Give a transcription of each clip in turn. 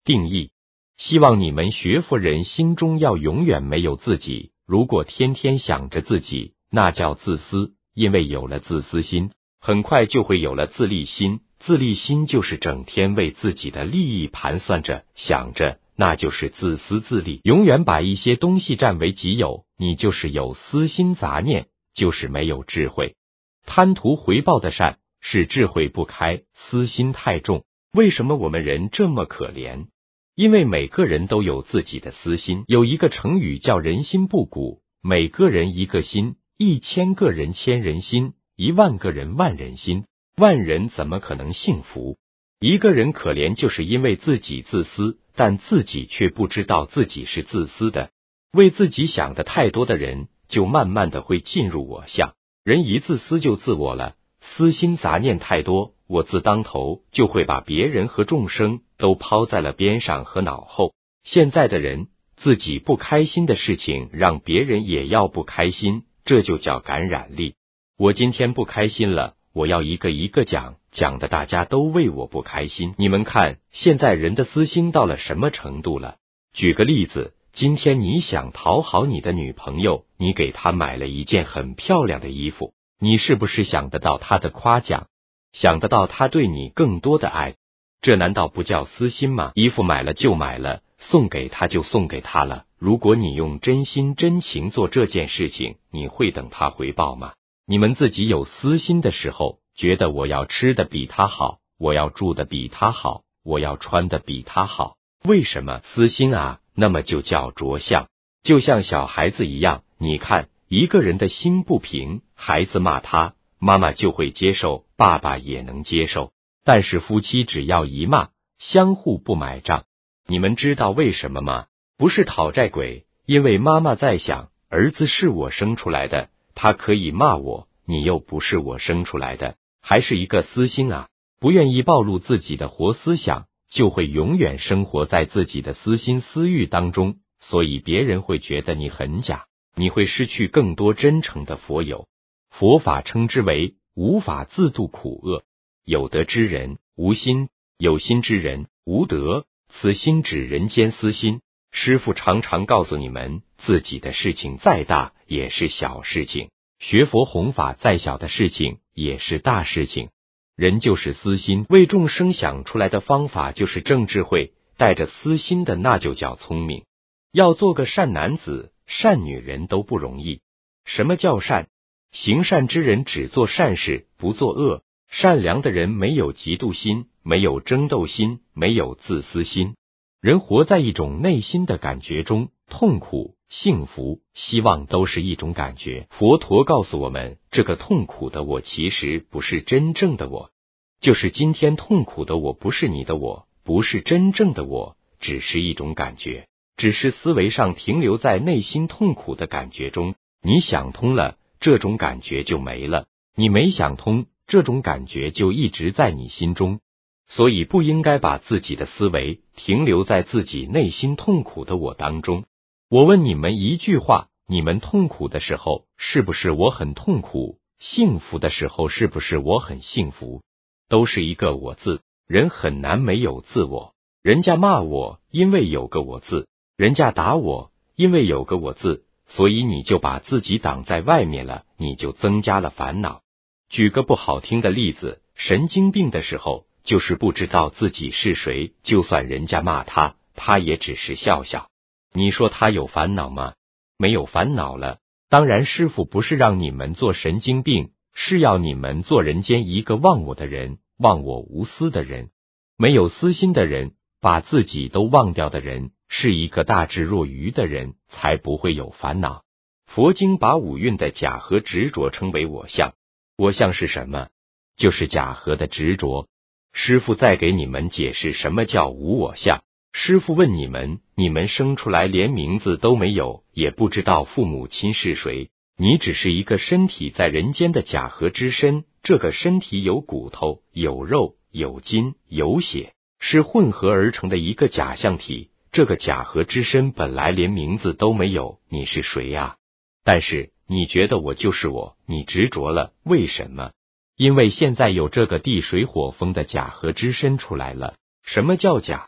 定义：希望你们学佛人心中要永远没有自己，如果天天想着自己，那叫自私，因为有了自私心，很快就会有了自利心，自利心就是整天为自己的利益盘算着、想着，那就是自私自利，永远把一些东西占为己有，你就是有私心杂念，就是没有智慧。贪图回报的善，是智慧不开，私心太重。为什么我们人这么可怜？因为每个人都有自己的私心，有一个成语叫人心不古，每个人一个心，1000个人千人心，10000个人万人心，万人怎么可能幸福？一个人可怜，就是因为自己自私，但自己却不知道自己是自私的。为自己想的太多的人，就慢慢的会进入我相。人一自私就自我了，私心杂念太多，我字当头，就会把别人和众生都抛在了边上和脑后。现在的人，自己不开心的事情，让别人也要不开心，这就叫感染力。我今天不开心了，我要一个一个讲，讲的大家都为我不开心。你们看，现在人的私心到了什么程度了？举个例子，今天你想讨好你的女朋友，你给她买了一件很漂亮的衣服，你是不是想得到她的夸奖，想得到她对你更多的爱？这难道不叫私心吗？衣服买了就买了，送给她就送给她了。如果你用真心真情做这件事情，你会等她回报吗？你们自己有私心的时候，觉得我要吃的比她好，我要住的比她好，我要穿的比她好，为什么？私心啊，那么就叫着相。就像小孩子一样，你看一个人的心不平，孩子骂他，妈妈就会接受，爸爸也能接受，但是夫妻只要一骂，相互不买账。你们知道为什么吗？不是讨债鬼，因为妈妈在想，儿子是我生出来的，他可以骂我，你又不是我生出来的，还是一个私心啊，不愿意暴露自己的活思想，就会永远生活在自己的私心私欲当中，所以别人会觉得你很假，你会失去更多真诚的佛友。佛法称之为无法自度苦厄。有德之人无心，有心之人无德，此心指人间私心。师父常常告诉你们，自己的事情再大也是小事情，学佛弘法再小的事情也是大事情。人就是私心，为众生想出来的方法就是正智慧，带着私心的那就叫聪明。要做个善男子、善女人都不容易。什么叫善？行善之人只做善事，不做恶。善良的人没有嫉妒心，没有争斗心，没有自私心。人活在一种内心的感觉中，痛苦、幸福、希望都是一种感觉。佛陀告诉我们，这个痛苦的我其实不是真正的我，就是今天痛苦的我不是你的我，不是真正的我，只是一种感觉，只是思维上停留在内心痛苦的感觉中。你想通了，这种感觉就没了；你没想通，这种感觉就一直在你心中。所以不应该把自己的思维停留在自己内心痛苦的我当中。我问你们一句话，你们痛苦的时候，是不是我很痛苦？幸福的时候，是不是我很幸福？都是一个我字，人很难没有自我。人家骂我，因为有个我字；人家打我，因为有个我字。所以你就把自己挡在外面了，你就增加了烦恼。举个不好听的例子，神经病的时候，就是不知道自己是谁，就算人家骂他，他也只是笑笑。你说他有烦恼吗？没有烦恼了。当然师父不是让你们做神经病，是要你们做人间一个忘我的人，忘我无私的人。没有私心的人，把自己都忘掉的人，是一个大智若愚的人，才不会有烦恼。佛经把五蕴的假和执着称为我相。我相是什么？就是假和的执着。师父再给你们解释什么叫无我相。师父问你们，你们生出来连名字都没有，也不知道父母亲是谁，你只是一个身体在人间的假和之身，这个身体有骨头、有肉、有筋、有血，是混合而成的一个假象体。这个假和之身本来连名字都没有，你是谁呀？但是你觉得我就是我，你执着了，为什么？因为现在有这个地水火风的假和之身出来了。什么叫假？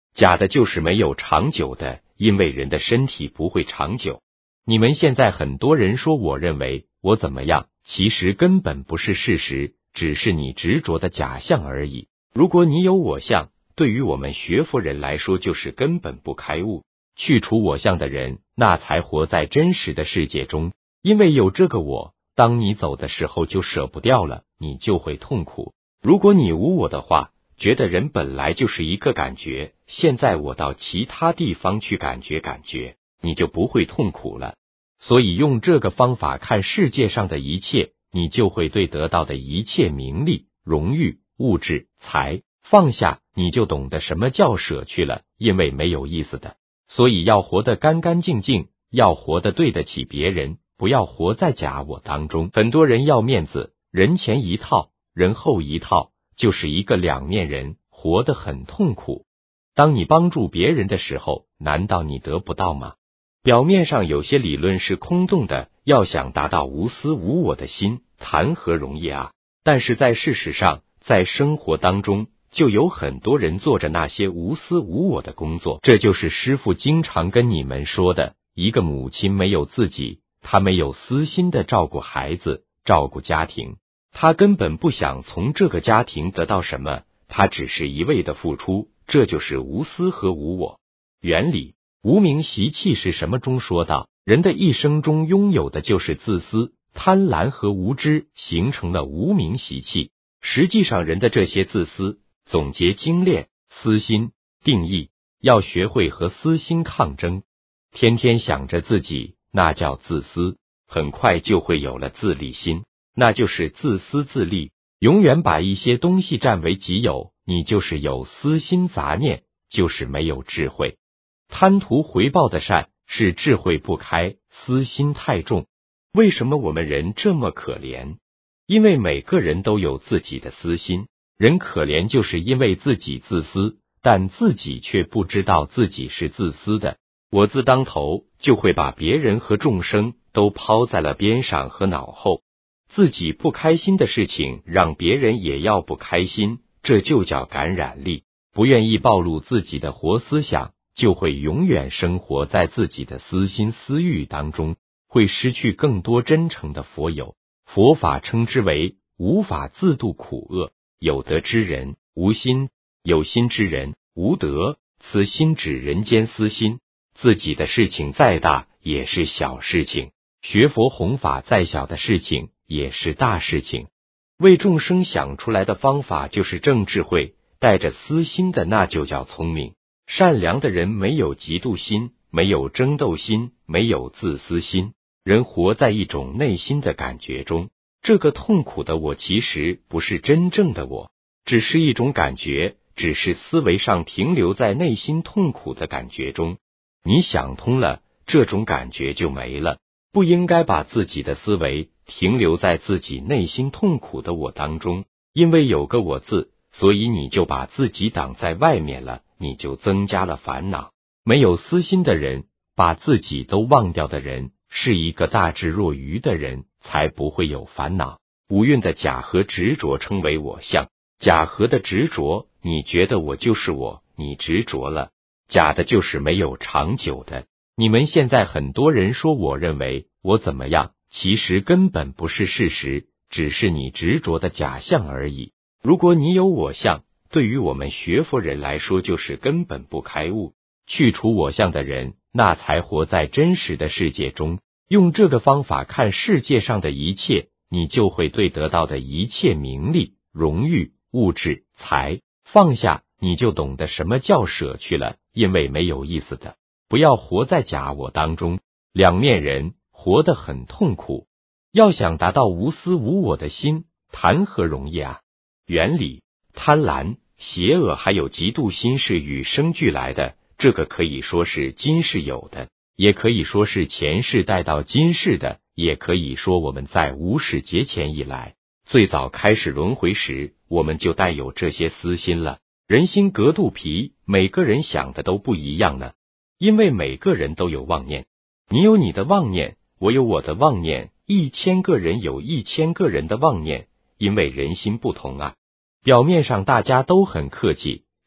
假的就是没有长久的，因为人的身体不会长久。你们现在很多人说我认为我怎么样，其实根本不是事实，只是你执着的假象而已。如果你有我相，对于我们学佛人来说就是根本不开悟。去除我相的人，那才活在真实的世界中，因为有这个我，当你走的时候就舍不掉了，你就会痛苦。如果你无我的话，觉得人本来就是一个感觉，现在我到其他地方去感觉，你就不会痛苦了。所以用这个方法看世界上的一切，你就会对得到的一切名利、荣誉、物质、财放下，你就懂得什么叫舍去了，因为没有意思的。所以要活得干干净净，要活得对得起别人，不要活在假我当中。很多人要面子，人前一套，人后一套，就是一个两面人，活得很痛苦。当你帮助别人的时候，难道你得不到吗？表面上有些理论是空洞的，要想达到无私无我的心，谈何容易啊！但是在事实上，在生活当中，就有很多人做着那些无私无我的工作。这就是师父经常跟你们说的，一个母亲没有自己，她没有私心的照顾孩子，照顾家庭，她根本不想从这个家庭得到什么，她只是一味的付出，这就是无私和无我。原理无明习气是什么中说道，人的一生中拥有的就是自私、贪婪和无知，形成了无明习气。实际上人的这些自私，总结精炼，私心定义，要学会和私心抗争。天天想着自己，那叫自私，很快就会有了自利心，那就是自私自利。永远把一些东西占为己有，你就是有私心杂念，就是没有智慧。贪图回报的善是智慧不开，私心太重。为什么我们人这么可怜？因为每个人都有自己的私心。人可怜就是因为自己自私，但自己却不知道自己是自私的。我字当头，就会把别人和众生都抛在了边上和脑后。自己不开心的事情，让别人也要不开心，这就叫感染力。不愿意暴露自己的活思想，就会永远生活在自己的私心私欲当中，会失去更多真诚的佛友。佛法称之为无法自度苦厄。有德之人无心，有心之人无德。此心指人间私心，自己的事情再大也是小事情，学佛弘法再小的事情也是大事情。为众生想出来的方法就是正智慧，带着私心的那就叫聪明。善良的人没有嫉妒心，没有争斗心，没有自私心，人活在一种内心的感觉中。这个痛苦的我其实不是真正的我，只是一种感觉，只是思维上停留在内心痛苦的感觉中。你想通了，这种感觉就没了。不应该把自己的思维停留在自己内心痛苦的我当中，因为有个我字，所以你就把自己挡在外面了，你就增加了烦恼。没有私心的人，把自己都忘掉的人，是一个大智若愚的人，才不会有烦恼。五蕴的假和执着称为我相，假和的执着，你觉得我就是我，你执着了。假的就是没有长久的。你们现在很多人说我认为我怎么样，其实根本不是事实，只是你执着的假象而已。如果你有我相，对于我们学佛人来说就是根本不开悟。去除我相的人，那才活在真实的世界中。用这个方法看世界上的一切，你就会对得到的一切名利、荣誉、物质、财放下，你就懂得什么叫舍去了，因为没有意思的。不要活在假我当中，两面人，活得很痛苦。要想达到无私无我的心，谈何容易啊！原理，贪婪、邪恶还有嫉妒心是与生俱来的，这个可以说是今世有的，也可以说是前世带到今世的，也可以说我们在无始劫前以来，最早开始轮回时，我们就带有这些私心了。人心隔肚皮，每个人想的都不一样呢。因为每个人都有妄念，你有你的妄念，我有我的妄念，1000个人有1000个人的妄念，因为人心不同啊。表面上大家都很客气，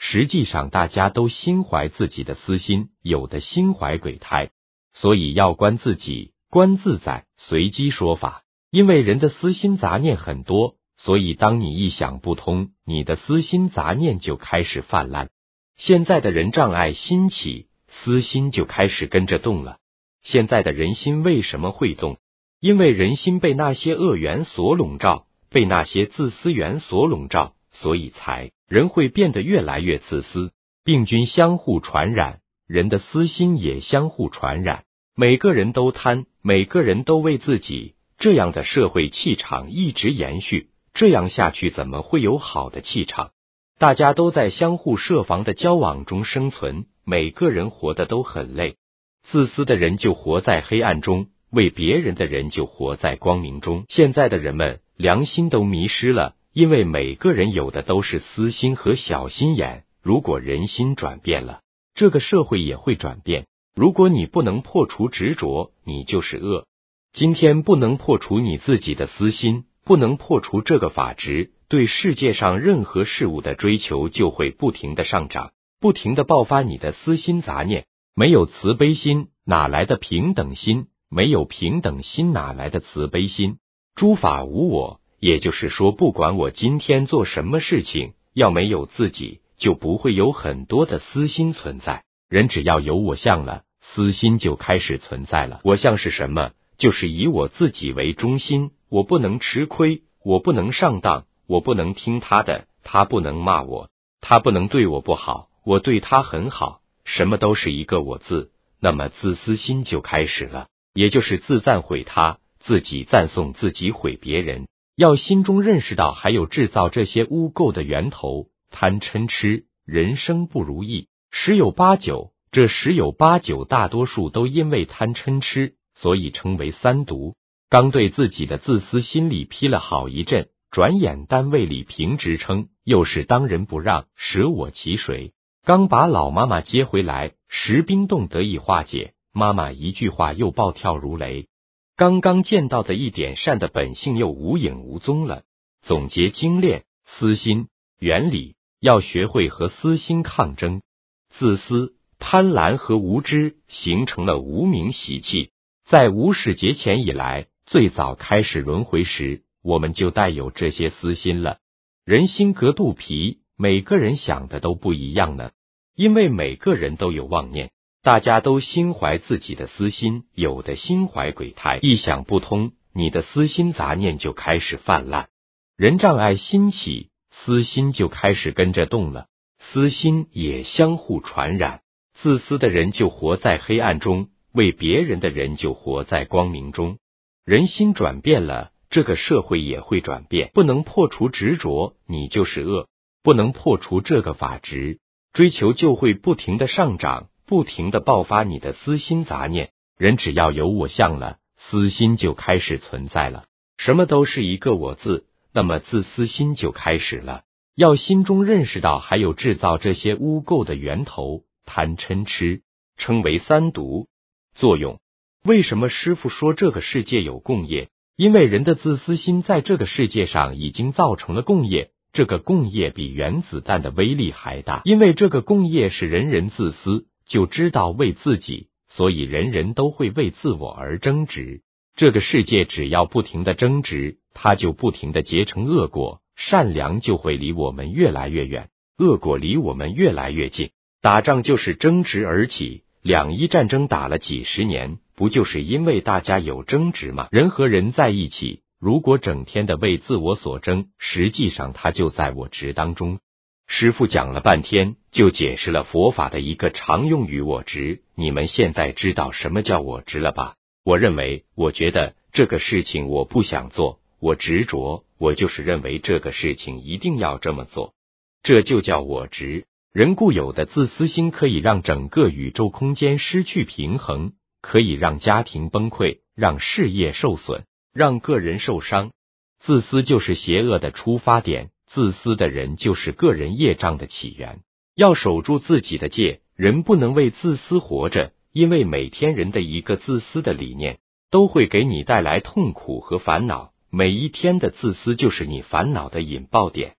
实际上大家都心怀自己的私心，有的心怀鬼胎，所以要观自己，观自在，随机说法。因为人的私心杂念很多，所以当你一想不通，你的私心杂念就开始泛滥。现在的人障碍心起，私心就开始跟着动了。现在的人心为什么会动？因为人心被那些恶缘所笼罩，被那些自私缘所笼罩，所以人会变得越来越自私，病菌相互传染，人的私心也相互传染。每个人都贪，每个人都为自己，这样的社会气场一直延续，这样下去怎么会有好的气场？大家都在相互设防的交往中生存，每个人活得都很累。自私的人就活在黑暗中，为别人的人就活在光明中。现在的人们良心都迷失了，因为每个人有的都是私心和小心眼。如果人心转变了，这个社会也会转变。如果你不能破除执着，你就是恶。今天不能破除你自己的私心，不能破除这个法执，对世界上任何事物的追求就会不停的上涨，不停的爆发你的私心杂念。没有慈悲心，哪来的平等心？没有平等心，哪来的慈悲心？诸法无我，也就是说，不管我今天做什么事情，要没有自己，就不会有很多的私心存在。人只要有我相了，私心就开始存在了。我相是什么？就是以我自己为中心，我不能吃亏，我不能上当，我不能听他的，他不能骂我，他不能对我不好，我对他很好，什么都是一个我字，那么自私心就开始了，也就是自赞毁他，自己赞颂自己毁别人。要心中认识到还有制造这些污垢的源头，贪嗔痴，人生不如意，十有八九，这十有八九大多数都因为贪嗔痴，所以称为三毒。刚对自己的自私心里批了好一阵，转眼单位里评职称，又是当仁不让，舍我其谁。刚把老妈妈接回来，石冰冻得以化解，妈妈一句话又暴跳如雷。刚刚见到的一点善的本性又无影无踪了。总结精炼，私心原理，要学会和私心抗争。自私、贪婪和无知形成了无名习气，在无始劫前以来，最早开始轮回时，我们就带有这些私心了。人心隔肚皮，每个人想的都不一样呢，因为每个人都有妄念，大家都心怀自己的私心，有的心怀鬼胎，一想不通，你的私心杂念就开始泛滥。人障碍心起，私心就开始跟着动了，私心也相互传染。自私的人就活在黑暗中，为别人的人就活在光明中。人心转变了，这个社会也会转变。不能破除执着，你就是恶；不能破除这个法执，追求就会不停的上涨，不停的爆发你的私心杂念。人只要有我相了，私心就开始存在了。什么都是一个我字，那么自私心就开始了。要心中认识到还有制造这些污垢的源头，贪嗔痴，称为三毒。作用，为什么师父说这个世界有共业？因为人的自私心在这个世界上已经造成了共业，这个共业比原子弹的威力还大。因为这个共业是人人自私，就知道为自己，所以人人都会为自我而争执。这个世界只要不停的争执，它就不停的结成恶果，善良就会离我们越来越远，恶果离我们越来越近。打仗就是争执而起，两伊战争打了几十年，不就是因为大家有争执吗？人和人在一起，如果整天的为自我所争，实际上他就在我执当中。师父讲了半天，就解释了佛法的一个常用语我执，你们现在知道什么叫我执了吧？我认为，我觉得这个事情我不想做，我执着，我就是认为这个事情一定要这么做，这就叫我执。人固有的自私心可以让整个宇宙空间失去平衡，可以让家庭崩溃，让事业受损，让个人受伤。自私就是邪恶的出发点，自私的人就是个人业障的起源。要守住自己的戒，人不能为自私活着，因为每天人的一个自私的理念，都会给你带来痛苦和烦恼。每一天的自私就是你烦恼的引爆点。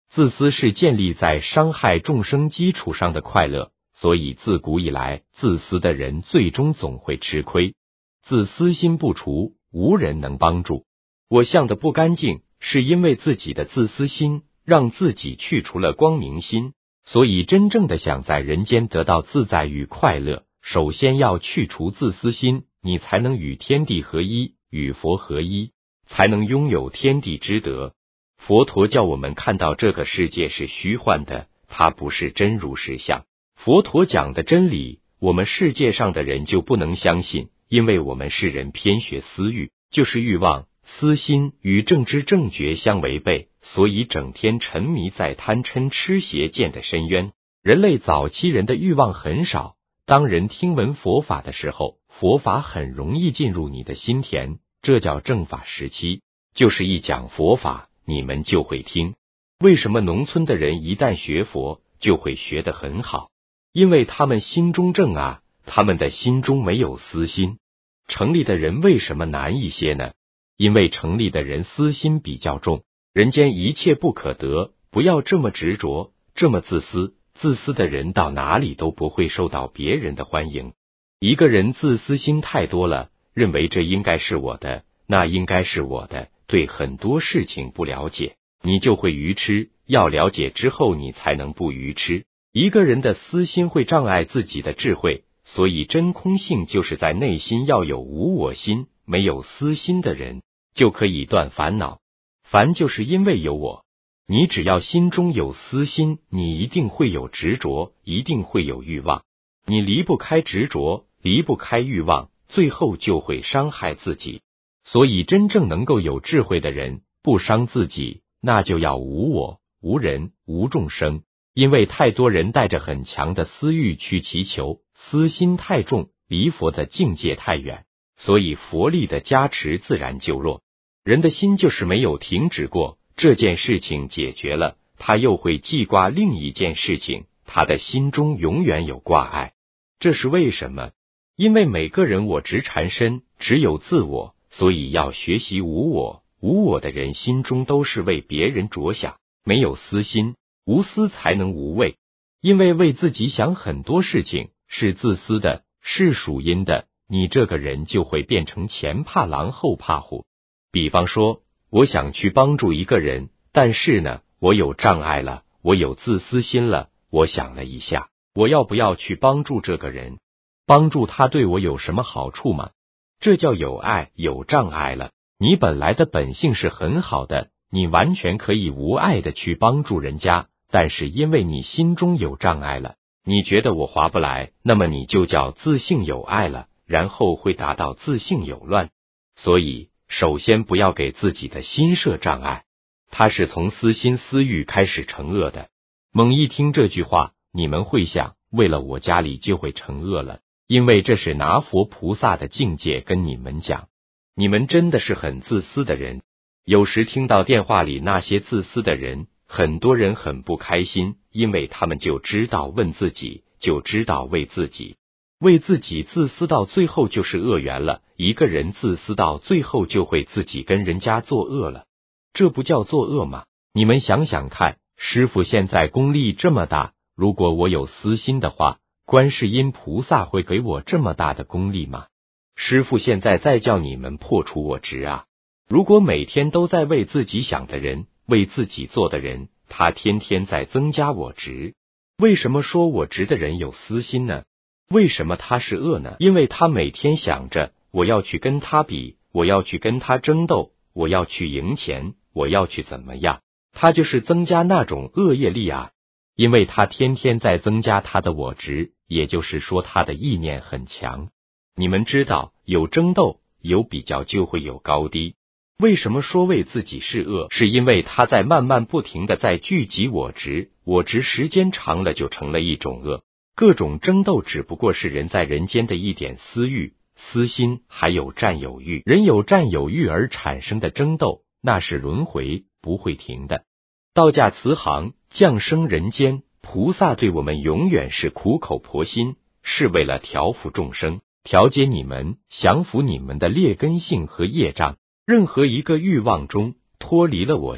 自私是建立在伤害众生基础上的快乐，所以自古以来，自私的人最终总会吃亏。自私心不除，无人能帮助。我相的不干净，是因为自己的自私心，让自己去除了光明心。所以真正的想在人间得到自在与快乐，首先要去除自私心，你才能与天地合一，与佛合一，才能拥有天地之德。佛陀叫我们看到这个世界是虚幻的，它不是真如实相。佛陀讲的真理，我们世界上的人就不能相信，因为我们世人偏学私欲，就是欲望、私心与正知正觉相违背，所以整天沉迷在贪嗔痴邪见的深渊。人类早期人的欲望很少，当人听闻佛法的时候，佛法很容易进入你的心田，这叫正法时期，就是一讲佛法，你们就会听。为什么农村的人一旦学佛，就会学得很好？因为他们心中正啊，他们的心中没有私心。城里的人为什么难一些呢？因为城里的人私心比较重，人间一切不可得，不要这么执着，这么自私。自私的人到哪里都不会受到别人的欢迎。一个人自私心太多了，认为这应该是我的，那应该是我的，对很多事情不了解，你就会愚痴。要了解之后，你才能不愚痴。一个人的私心会障碍自己的智慧，所以真空性就是在内心要有无我心，没有私心的人就可以断烦恼。烦就是因为有我，你只要心中有私心，你一定会有执着，一定会有欲望。你离不开执着，离不开欲望，最后就会伤害自己。所以真正能够有智慧的人，不伤自己，那就要无我、无人、无众生。因为太多人带着很强的私欲去祈求，私心太重，离佛的境界太远，所以佛力的加持自然就弱。人的心就是没有停止过，这件事情解决了，他又会记挂另一件事情，他的心中永远有挂碍。这是为什么？因为每个人我执缠身，只有自我，所以要学习无我。无我的人心中都是为别人着想，没有私心。无私才能无畏，因为为自己想很多事情是自私的，是属阴的，你这个人就会变成前怕狼后怕虎。比方说，我想去帮助一个人，但是呢，我有障碍了，我有自私心了，我想了一下，我要不要去帮助这个人？帮助他对我有什么好处吗？这叫有爱，有障碍了。你本来的本性是很好的，你完全可以无爱的去帮助人家，但是因为你心中有障碍了，你觉得我划不来，那么你就叫自性有爱了，然后会达到自性有乱。所以首先不要给自己的心设障碍，它是从私心私欲开始成恶的。猛一听这句话，你们会想，为了我家里就会成恶了，因为这是拿佛菩萨的境界跟你们讲。你们真的是很自私的人。有时听到电话里那些自私的人，很多人很不开心，因为他们就知道问自己，就知道为自己，为自己自私到最后就是恶缘了。一个人自私到最后就会自己跟人家作恶了，这不叫作恶吗？你们想想看，师父现在功力这么大，如果我有私心的话，观世音菩萨会给我这么大的功力吗？师父现在在叫你们破除我执啊！如果每天都在为自己想的人，为自己做的人，他天天在增加我执。为什么说我执的人有私心呢？为什么他是恶呢？因为他每天想着我要去跟他比，我要去跟他争斗，我要去赢钱，我要去怎么样，他就是增加那种恶业力啊。因为他天天在增加他的我执，也就是说他的意念很强。你们知道，有争斗，有比较就会有高低。为什么说为自己是恶？是因为他在慢慢不停的在聚集我执，我执时间长了就成了一种恶。各种争斗只不过是人在人间的一点私欲、私心，还有占有欲。人有占有欲而产生的争斗，那是轮回，不会停的。道驾慈航，降生人间，菩萨对我们永远是苦口婆心，是为了调伏众生，调节你们，降服你们的劣根性和业障。任何一个欲望中脱离了我相，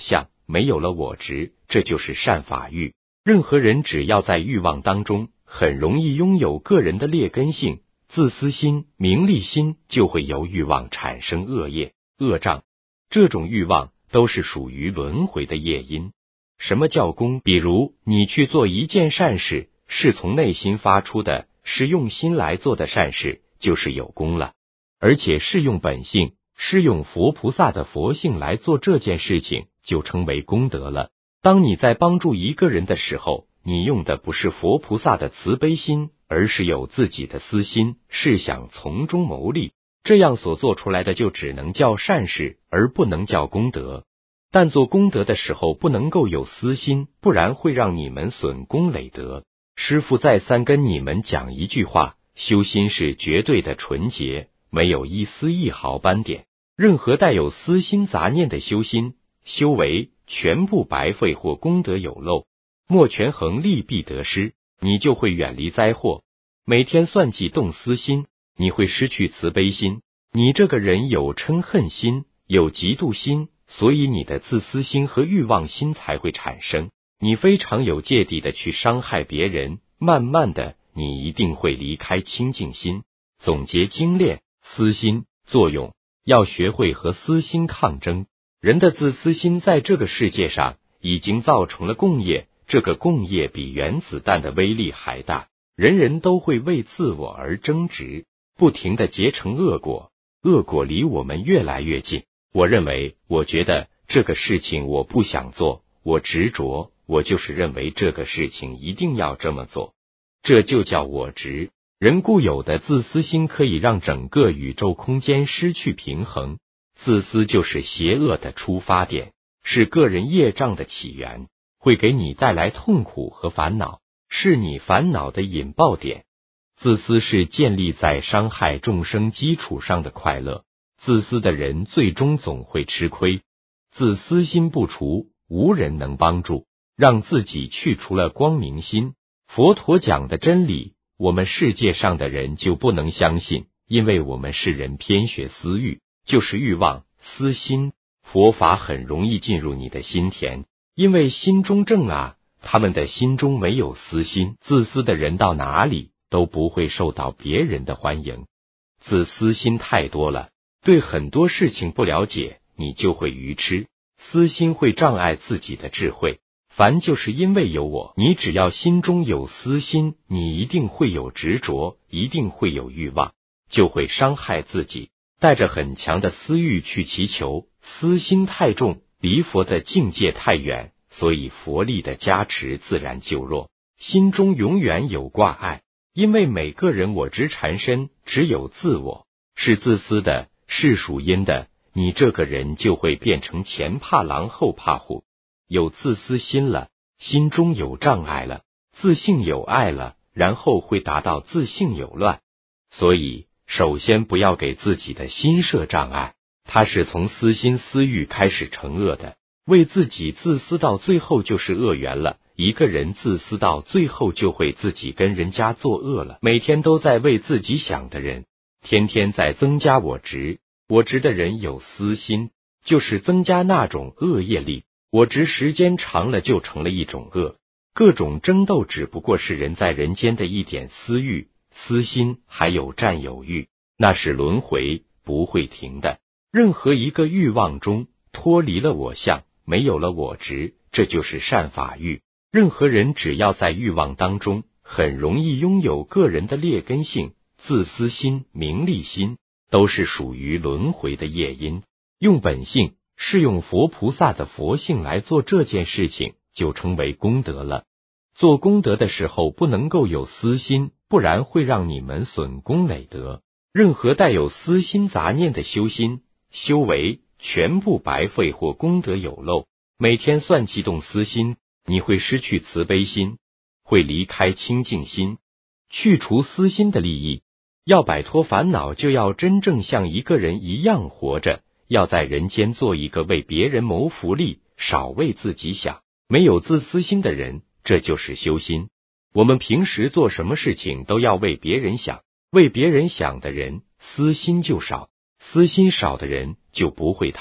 没有了我执，这就是善法欲。任何人只要在欲望当中，很容易拥有个人的劣根性，自私心、名利心，就会由欲望产生恶业、恶障。这种欲望都是属于轮回的业因。什么叫功？比如你去做一件善事，是从内心发出的，是用心来做的善事，就是有功了。而且是用本性，是用佛菩萨的佛性来做这件事情，就称为功德了。当你在帮助一个人的时候，你用的不是佛菩萨的慈悲心，而是有自己的私心，是想从中牟利，这样所做出来的就只能叫善事，而不能叫功德。但做功德的时候不能够有私心，不然会让你们损功累德。师父再三跟你们讲一句话，修心是绝对的纯洁，没有一丝一毫斑点。任何带有私心杂念的修心、修为，全部白费或功德有漏，莫权衡利弊得失，你就会远离灾祸。每天算计动私心，你会失去慈悲心。你这个人有嗔恨心，有嫉妒心，所以你的自私心和欲望心才会产生。你非常有芥蒂的去伤害别人，慢慢的，你一定会离开清净心。总结精炼，私心作用，要学会和私心抗争。人的自私心在这个世界上已经造成了共业，这个共业比原子弹的威力还大，人人都会为自我而争执，不停地结成恶果，恶果离我们越来越近。我觉得这个事情我不想做，我执着，我就是认为这个事情一定要这么做，这就叫我执。人固有的自私心可以让整个宇宙空间失去平衡。自私就是邪恶的出发点，是个人业障的起源，会给你带来痛苦和烦恼，是你烦恼的引爆点。自私是建立在伤害众生基础上的快乐，自私的人最终总会吃亏。自私心不除，无人能帮助。让自己去除了光明心，佛陀讲的真理，我们世界上的人就不能相信，因为我们世人偏学私欲，就是欲望、私心。佛法很容易进入你的心田，因为心中正啊，他们的心中没有私心。自私的人到哪里都不会受到别人的欢迎。自私心太多了，对很多事情不了解，你就会愚痴。私心会障碍自己的智慧，凡就是因为有我，你只要心中有私心，你一定会有执着，一定会有欲望，就会伤害自己。带着很强的私欲去祈求，私心太重，离佛的境界太远，所以佛力的加持自然就弱。心中永远有挂碍，因为每个人我执缠身，只有自我，是自私的，是属阴的，你这个人就会变成前怕狼后怕虎。有自私心了，心中有障碍了，自性有爱了，然后会达到自性有乱。所以首先不要给自己的心设障碍，它是从私心私欲开始成恶的，为自己自私到最后就是恶缘了。一个人自私到最后就会自己跟人家作恶了。每天都在为自己想的人，天天在增加我执。我执的人有私心，就是增加那种恶业力。我执时间长了就成了一种恶。各种争斗只不过是人在人间的一点私欲、私心，还有占有欲，那是轮回，不会停的。任何一个欲望中脱离了我相，没有了我执，这就是善法欲。任何人只要在欲望当中，很容易拥有个人的劣根性，自私心、名利心，都是属于轮回的业因。用本性，是用佛菩萨的佛性来做这件事情，就称为功德了。做功德的时候不能够有私心，不然会让你们损功累德。任何带有私心杂念的修心、修为，全部白费或功德有漏。每天算计动私心，你会失去慈悲心，会离开清净心。去除私心的利益，要摆脱烦恼，就要真正像一个人一样活着，要在人间做一个为别人谋福利，少为自己想。没有自私心的人，这就是修心。我们平时做什么事情都要为别人想，为别人想的人，私心就少，私心少的人就不会贪，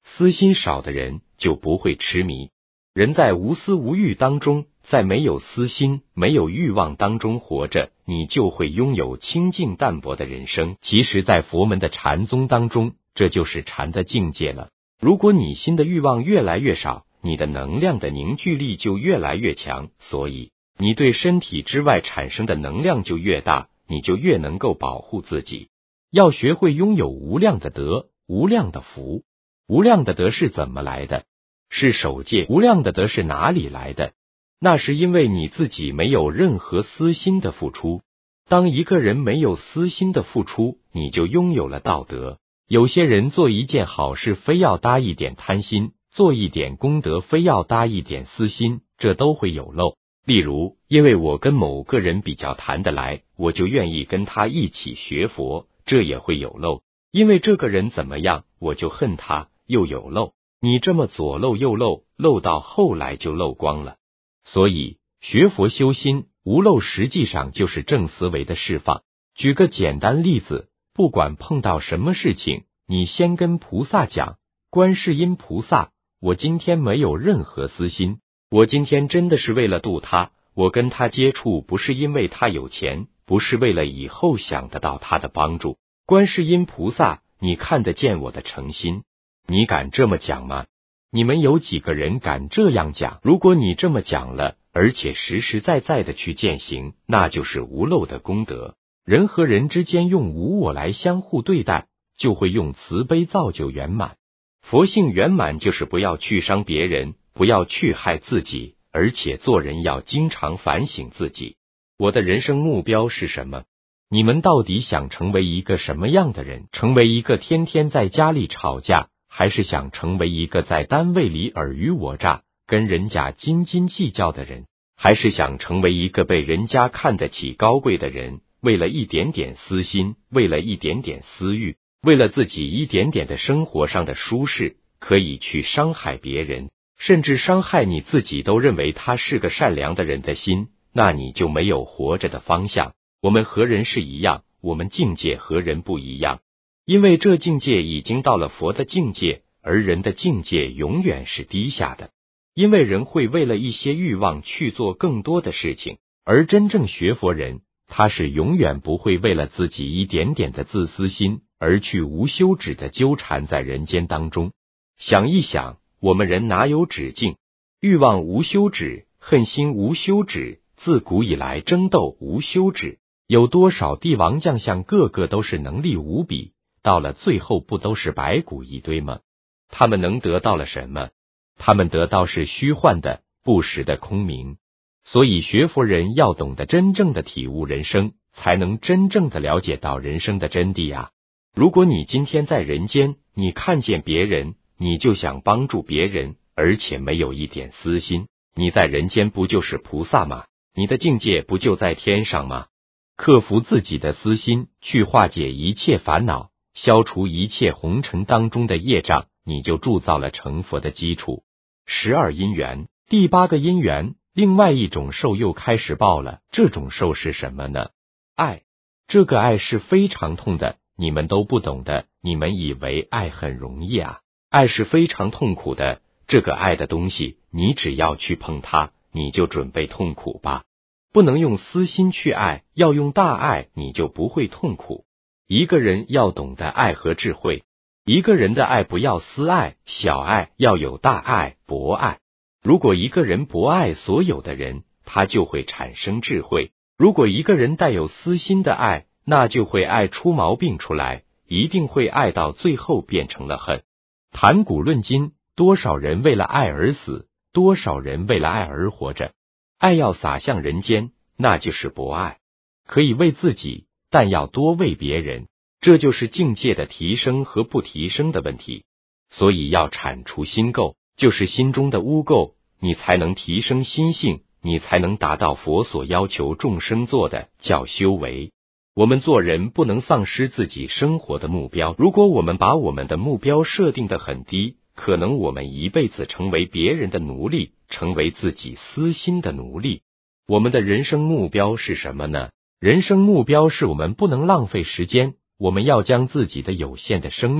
私心少的人就不会痴迷。人在无私无欲当中，在没有私心、没有欲望当中活着，你就会拥有清净淡泊的人生。其实，在佛门的禅宗当中，这就是禅的境界了。如果你心的欲望越来越少，你的能量的凝聚力就越来越强，所以你对身体之外产生的能量就越大，你就越能够保护自己。要学会拥有无量的德、无量的福。无量的德是怎么来的？是守戒。无量的德是哪里来的？那是因为你自己没有任何私心的付出。当一个人没有私心的付出，你就拥有了道德。有些人做一件好事非要搭一点贪心，做一点功德非要搭一点私心，这都会有漏。例如，因为我跟某个人比较谈得来，我就愿意跟他一起学佛，这也会有漏。因为这个人怎么样，我就恨他，又有漏。你这么左漏右漏，漏到后来就漏光了。所以学佛修心无漏，实际上就是正思维的释放。举个简单例子，不管碰到什么事情，你先跟菩萨讲，观世音菩萨，我今天没有任何私心，我今天真的是为了度他，我跟他接触不是因为他有钱，不是为了以后想得到他的帮助。观世音菩萨，你看得见我的诚心。你敢这么讲吗？你们有几个人敢这样讲？如果你这么讲了，而且实实在在的去践行，那就是无漏的功德。人和人之间用无我来相互对待，就会用慈悲造就圆满。佛性圆满就是不要去伤别人，不要去害自己，而且做人要经常反省自己。我的人生目标是什么？你们到底想成为一个什么样的人？成为一个天天在家里吵架，还是想成为一个在单位里尔虞我诈，跟人家斤斤计较的人？还是想成为一个被人家看得起高贵的人？为了一点点私心，为了一点点私欲，为了自己一点点的生活上的舒适，可以去伤害别人，甚至伤害你自己都认为他是个善良的人的心，那你就没有活着的方向。我们和人是一样，我们境界和人不一样，因为这境界已经到了佛的境界，而人的境界永远是低下的。因为人会为了一些欲望去做更多的事情，而真正学佛人，他是永远不会为了自己一点点的自私心而去无休止的纠缠在人间当中。想一想，我们人哪有止境？欲望无休止，恨心无休止，自古以来争斗无休止。有多少帝王将相个个都是能力无比，到了最后不都是白骨一堆吗？他们能得到了什么？他们得到是虚幻的、不实的空明。所以学佛人要懂得真正的体悟人生，才能真正的了解到人生的真谛啊！如果你今天在人间，你看见别人，你就想帮助别人，而且没有一点私心，你在人间不就是菩萨吗？你的境界不就在天上吗？克服自己的私心，去化解一切烦恼，消除一切红尘当中的业障，你就铸造了成佛的基础。12因缘，第8个因缘，另外一种受又开始报了。这种受是什么呢？爱。这个爱是非常痛的，你们都不懂的，你们以为爱很容易啊？爱是非常痛苦的，这个爱的东西，你只要去碰它，你就准备痛苦吧。不能用私心去爱，要用大爱，你就不会痛苦。一个人要懂得爱和智慧，一个人的爱不要私爱、小爱，要有大爱、博爱。如果一个人博爱所有的人，他就会产生智慧。如果一个人带有私心的爱，那就会爱出毛病出来，一定会爱到最后变成了恨。谈古论今，多少人为了爱而死，多少人为了爱而活着。爱要洒向人间，那就是博爱。可以为自己，但要多为别人，这就是境界的提升和不提升的问题。所以要铲除心垢，就是心中的污垢，你才能提升心性，你才能达到佛所要求众生做的，叫修为。我们做人不能丧失自己生活的目标，如果我们把我们的目标设定得很低，可能我们一辈子成为别人的奴隶，成为自己私心的奴隶。我们的人生目标是什么呢？人生目标是我们不能浪费时间，我们要将自己的有限的生命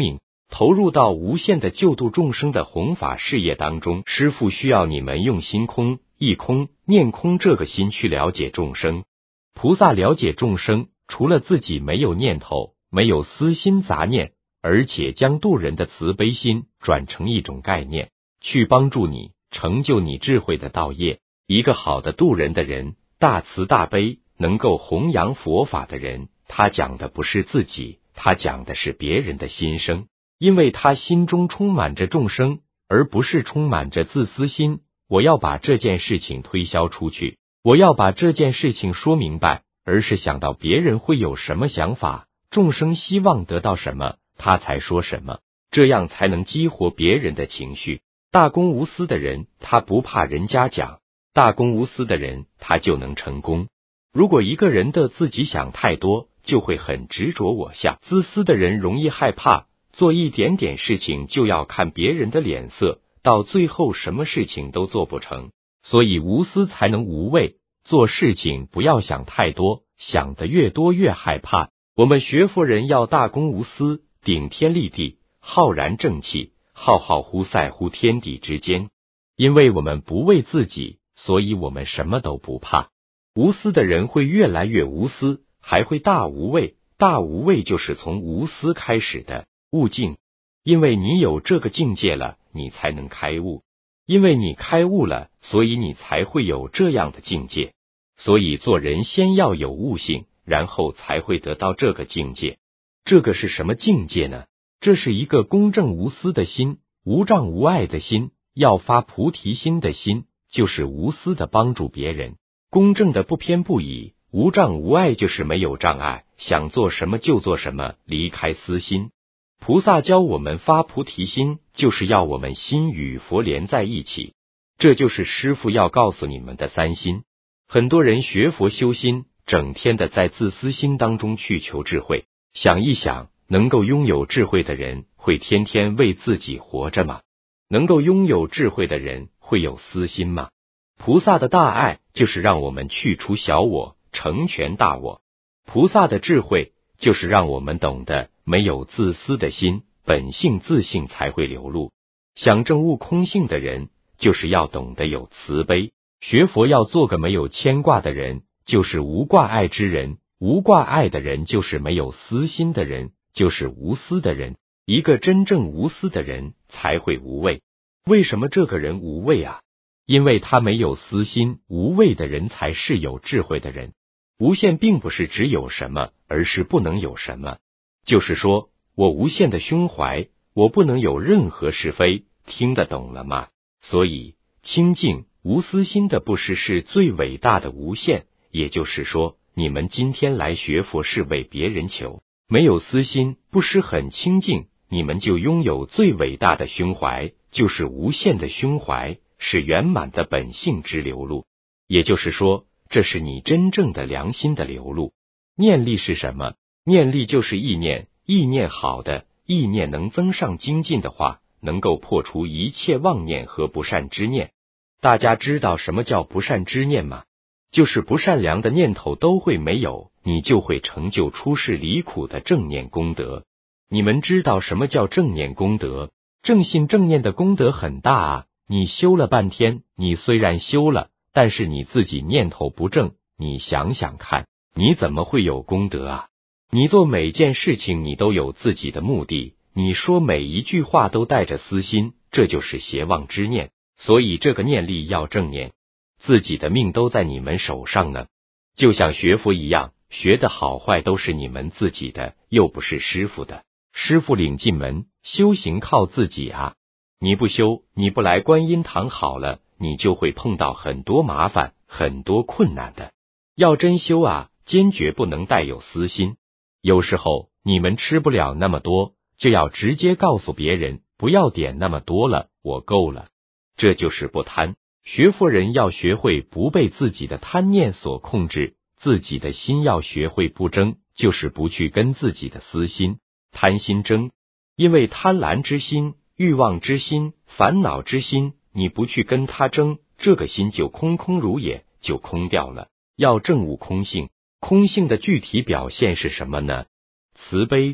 投入到无限的救度众生的弘法事业当中。师父需要你们用心空、意空、念空这个心去了解众生。菩萨了解众生，除了自己没有念头，没有私心杂念，而且将度人的慈悲心转成一种概念，去帮助你成就你智慧的道业。一个好的度人的人，大慈大悲，能够弘扬佛法的人，他讲的不是自己，他讲的是别人的心声，因为他心中充满着众生，而不是充满着自私心。我要把这件事情推销出去，我要把这件事情说明白，而是想到别人会有什么想法，众生希望得到什么，他才说什么，这样才能激活别人的情绪。大公无私的人，他不怕人家讲，大公无私的人，他就能成功。如果一个人的自己想太多，就会很执着我相。自私的人容易害怕，做一点点事情就要看别人的脸色，到最后什么事情都做不成。所以无私才能无畏，做事情不要想太多，想得越多越害怕。我们学佛人要大公无私，顶天立地，浩然正气，浩浩乎塞乎天地之间。因为我们不为自己，所以我们什么都不怕。无私的人会越来越无私，还会大无畏。大无畏就是从无私开始的悟境。因为你有这个境界了，你才能开悟。因为你开悟了，所以你才会有这样的境界。所以做人先要有悟性，然后才会得到这个境界。这个是什么境界呢？这是一个公正无私的心，无障无碍的心，要发菩提心的心，就是无私的帮助别人，公正的不偏不倚，无障无碍就是没有障碍，想做什么就做什么，离开私心。菩萨教我们发菩提心，就是要我们心与佛连在一起，这就是师父要告诉你们的三心。很多人学佛修心，整天的在自私心当中去求智慧，想一想，能够拥有智慧的人会天天为自己活着吗？能够拥有智慧的人会有私心吗？菩萨的大爱就是让我们去除小我，成全大我。菩萨的智慧就是让我们懂得没有自私的心，本性自性才会流露。想证悟空性的人，就是要懂得有慈悲。学佛要做个没有牵挂的人，就是无挂碍之人。无挂碍的人就是没有私心的人，就是无私的人。一个真正无私的人才会无畏。为什么这个人无畏啊？因为他没有私心。无畏的人才是有智慧的人。无限并不是只有什么，而是不能有什么。就是说，我无限的胸怀，我不能有任何是非，听得懂了吗？所以，清净无私心的布施是最伟大的无限。也就是说，你们今天来学佛是为别人求，没有私心，布施很清净，你们就拥有最伟大的胸怀，就是无限的胸怀，是圆满的本性之流露。也就是说，这是你真正的良心的流露。念力是什么？念力就是意念，意念好的，意念能增上精进的话，能够破除一切妄念和不善之念。大家知道什么叫不善之念吗？就是不善良的念头都会没有，你就会成就出世离苦的正念功德。你们知道什么叫正念功德？正信正念的功德很大啊！你修了半天，你虽然修了，但是你自己念头不正，你想想看，你怎么会有功德啊？你做每件事情你都有自己的目的，你说每一句话都带着私心，这就是邪妄之念。所以这个念力要正念，自己的命都在你们手上呢。就像学佛一样，学的好坏都是你们自己的，又不是师父的。师父领进门，修行靠自己啊！你不修，你不来观音堂好了，你就会碰到很多麻烦，很多困难的。要真修啊，坚决不能带有私心。有时候你们吃不了那么多，就要直接告诉别人，不要点那么多了，我够了。这就是不贪。学佛人要学会不被自己的贪念所控制，自己的心要学会不争，就是不去跟自己的私心、贪心争。因为贪婪之心、欲望之心、烦恼之心，你不去跟他争，这个心就空空如也，就空掉了。要证悟空性，空性的具体表现是什么呢？慈悲。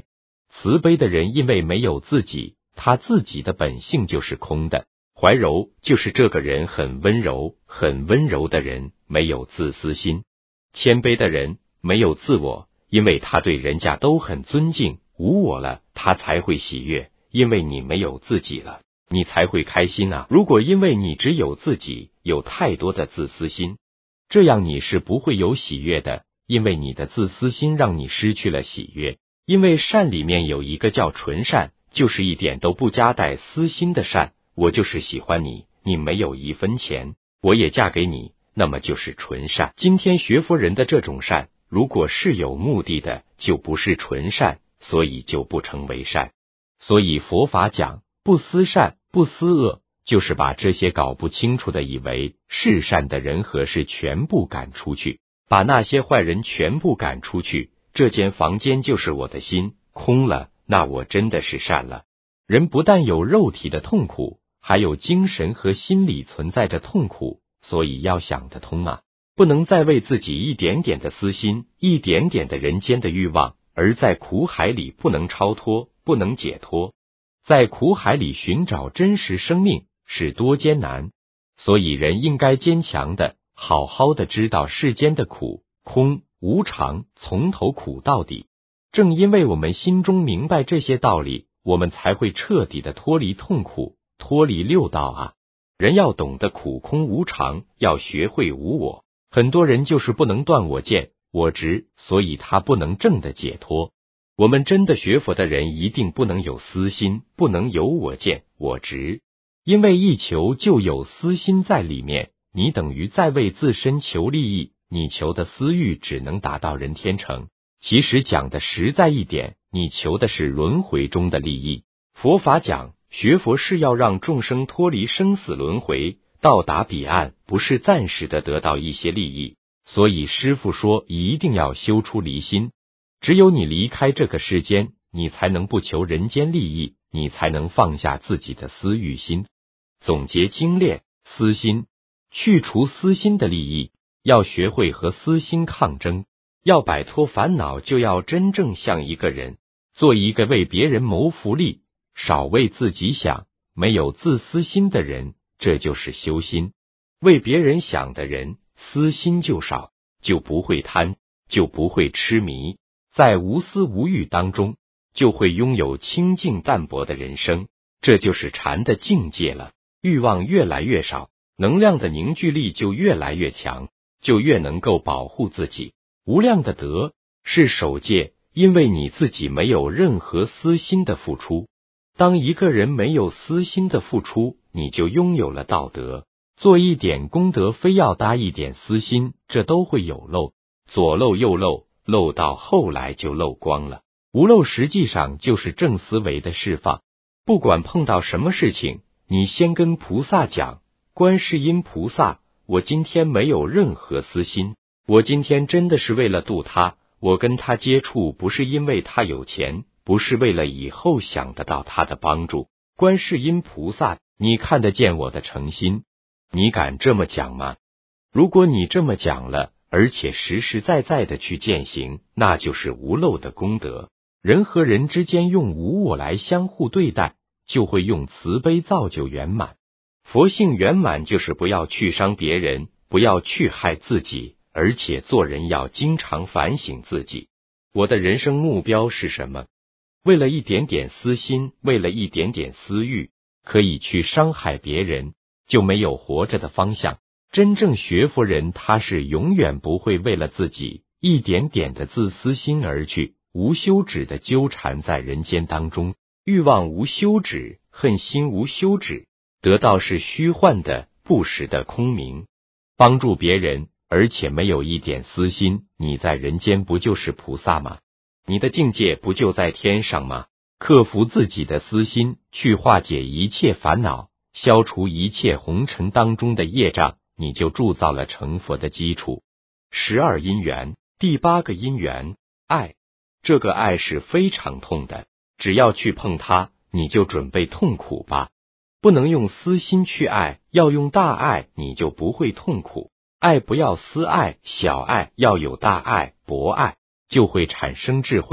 慈悲的人因为没有自己，他自己的本性就是空的。怀柔就是这个人很温柔，很温柔的人没有自私心。谦卑的人没有自我，因为他对人家都很尊敬，无我了，他才会喜悦，因为你没有自己了，你才会开心啊。如果因为你只有自己，有太多的自私心，这样你是不会有喜悦的，因为你的自私心让你失去了喜悦。因为善里面有一个叫纯善，就是一点都不夹带私心的善。我就是喜欢你，你没有一分钱，我也嫁给你，那么就是纯善。今天学佛人的这种善，如果是有目的的，就不是纯善，所以就不成为善。所以佛法讲不思善，不思恶，就是把这些搞不清楚的以为是善的人和事全部赶出去，把那些坏人全部赶出去。这间房间就是我的心，空了，那我真的是善了。人不但有肉体的痛苦，还有精神和心理存在着痛苦，所以要想得通啊，不能再为自己一点点的私心，一点点的人间的欲望，而在苦海里不能超脱，不能解脱。在苦海里寻找真实生命是多艰难，所以人应该坚强的，好好的知道世间的苦、空、无常，从头苦到底。正因为我们心中明白这些道理，我们才会彻底的脱离痛苦，脱离六道啊！人要懂得苦空无常，要学会无我。很多人就是不能断我见、我执，所以他不能正的解脱。我们真的学佛的人一定不能有私心，不能有我见、我执，因为一求就有私心在里面，你等于在为自身求利益，你求的私欲只能达到人天成。其实讲的实在一点，你求的是轮回中的利益。佛法讲学佛是要让众生脱离生死轮回，到达彼岸，不是暂时的得到一些利益。所以师父说一定要修出离心，只有你离开这个世间，你才能不求人间利益，你才能放下自己的私欲心。总结精炼，私心，去除私心的利益，要学会和私心抗争，要摆脱烦恼，就要真正像一个人，做一个为别人谋福利，少为自己想，没有自私心的人，这就是修心。为别人想的人，私心就少，就不会贪，就不会痴迷，在无私无欲当中，就会拥有清净淡泊的人生。这就是禅的境界了。欲望越来越少，能量的凝聚力就越来越强，就越能够保护自己。无量的德是守戒，因为你自己没有任何私心的付出。当一个人没有私心的付出，你就拥有了道德。做一点功德，非要搭一点私心，这都会有漏，左漏右漏，漏到后来就漏光了。无漏实际上就是正思维的释放。不管碰到什么事情，你先跟菩萨讲，观世音菩萨，我今天没有任何私心，我今天真的是为了度他，我跟他接触不是因为他有钱，不是为了以后想得到他的帮助。观世音菩萨，你看得见我的诚心，你敢这么讲吗？如果你这么讲了，而且实实在在的去践行，那就是无漏的功德。人和人之间用无我来相互对待，就会用慈悲造就圆满。佛性圆满就是不要去伤别人，不要去害自己，而且做人要经常反省自己。我的人生目标是什么？为了一点点私心，为了一点点私欲，可以去伤害别人，就没有活着的方向。真正学佛人，他是永远不会为了自己一点点的自私心而去，无休止的纠缠在人间当中，欲望无休止，恨心无休止，得到是虚幻的、不实的空名。帮助别人，而且没有一点私心，你在人间不就是菩萨吗？你的境界不就在天上吗？克服自己的私心，去化解一切烦恼，消除一切红尘当中的业障，你就铸造了成佛的基础。12因缘，第8个因缘，爱。这个爱是非常痛的，只要去碰它，你就准备痛苦吧。不能用私心去爱，要用大爱，你就不会痛苦。爱不要私爱、小爱，要有大爱、博爱，就会产生智慧。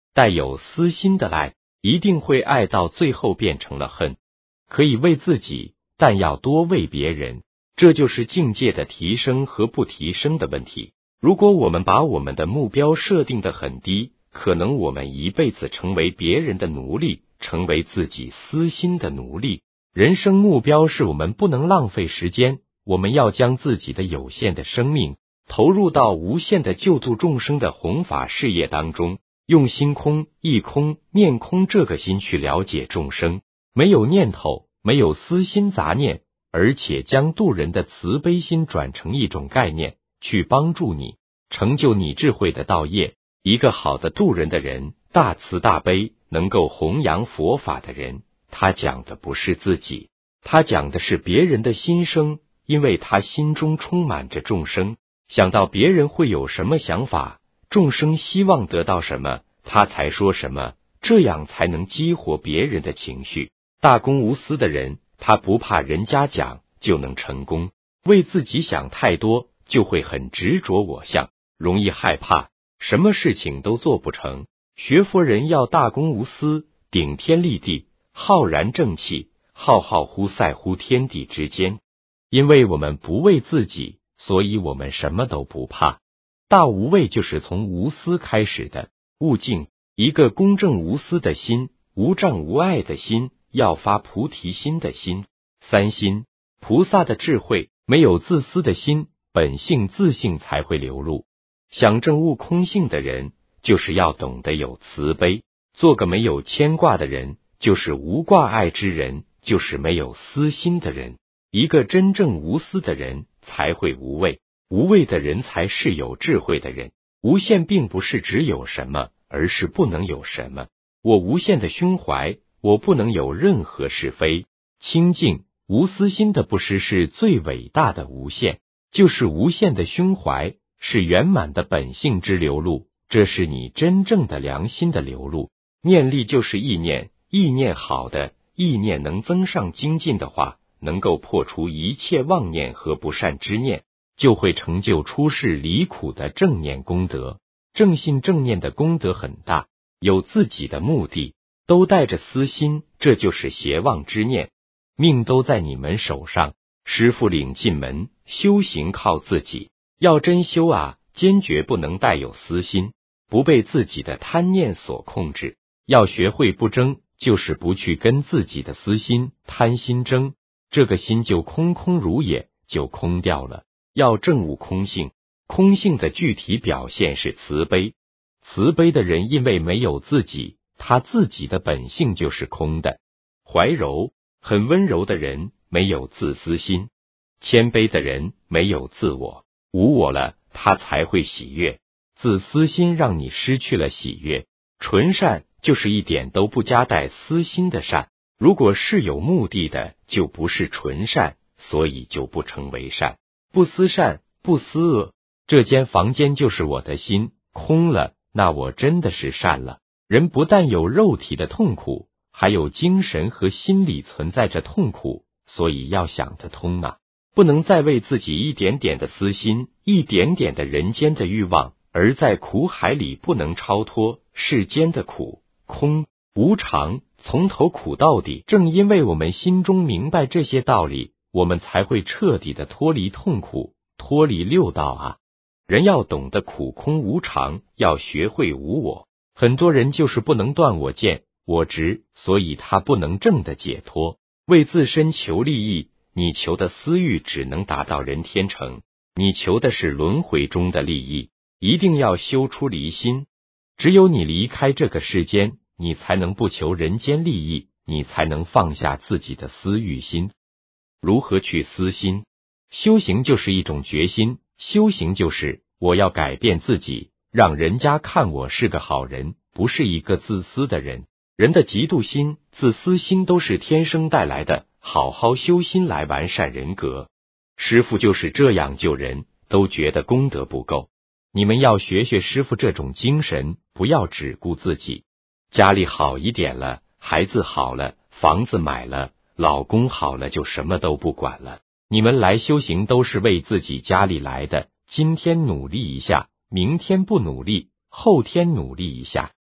带有私心的爱，一定会爱到最后变成了恨。可以为自己，但要多为别人，这就是境界的提升和不提升的问题。如果我们把我们的目标设定得很低，可能我们一辈子成为别人的奴隶，成为自己私心的奴隶。人生目标是我们不能浪费时间，我们要将自己的有限的生命投入到无限的救度众生的弘法事业当中，用心空、意空、念空这个心去了解众生，没有念头，没有私心杂念，而且将度人的慈悲心转成一种概念，去帮助你成就你智慧的道业。一个好的度人的人，大慈大悲，能够弘扬佛法的人，他讲的不是自己，他讲的是别人的心声，因为他心中充满着众生，想到别人会有什么想法，众生希望得到什么，他才说什么，这样才能激活别人的情绪。大公无私的人，他不怕人家讲就能成功，为自己想太多就会很执着我相，容易害怕，什么事情都做不成。学佛人要大公无私，顶天立地，浩然正气，浩浩乎塞乎天地之间。因为我们不为自己，所以我们什么都不怕。大无畏就是从无私开始的。悟净，一个公正无私的心，无障无碍的心，要发菩提心的心。三心，菩萨的智慧，没有自私的心，本性自性才会流露。想证悟空性的人，就是要懂得有慈悲，做个没有牵挂的人，就是无挂碍之人，就是没有私心的人。一个真正无私的人才会无畏，无畏的人才是有智慧的人。无限并不是只有什么，而是不能有什么。我无限的胸怀，我不能有任何是非。清净无私心的布施是最伟大的无限，就是无限的胸怀，是圆满的本性之流露，这是你真正的良心的流露。念力就是意念，意念好的，意念能增上精进的话，能够破除一切妄念和不善之念，就会成就出世离苦的正念功德。正信正念的功德很大，有自己的目的，都带着私心，这就是邪妄之念。命都在你们手上，师父领进门，修行靠自己。要真修啊，坚决不能带有私心，不被自己的贪念所控制。要学会不争，就是不去跟自己的私心、贪心争，这个心就空空如也，就空掉了。要证悟空性，空性的具体表现是慈悲。慈悲的人因为没有自己，他自己的本性就是空的。怀柔，很温柔的人没有自私心。谦卑的人没有自我，无我了，他才会喜悦。自私心让你失去了喜悦。纯善就是一点都不夹带私心的善，如果是有目的的，就不是纯善，所以就不成为善。不思善，不思恶，这间房间就是我的心，空了，那我真的是善了。人不但有肉体的痛苦，还有精神和心理存在着痛苦，所以要想得通啊，不能再为自己一点点的私心，一点点的人间的欲望，而在苦海里不能超脱。世间的苦，空、无常，从头苦到底。正因为我们心中明白这些道理，我们才会彻底的脱离痛苦，脱离六道啊。人要懂得苦空无常，要学会无我。很多人就是不能断我见、我执，所以他不能证得解脱。为自身求利益，你求的私欲只能达到人天成，你求的是轮回中的利益。一定要修出离心，只有你离开这个世间，你才能不求人间利益，你才能放下自己的私欲心。如何去私心？修行就是一种决心，修行就是我要改变自己，让人家看我是个好人，不是一个自私的人。人的嫉妒心、自私心都是天生带来的，好好修心来完善人格。师父就是这样救人，都觉得功德不够。你们要学学师父这种精神，不要只顾自己。家里好一点了，孩子好了，房子买了，老公好了，就什么都不管了。你们来修行都是为自己家里来的，今天努力一下，明天不努力，后天努力一下，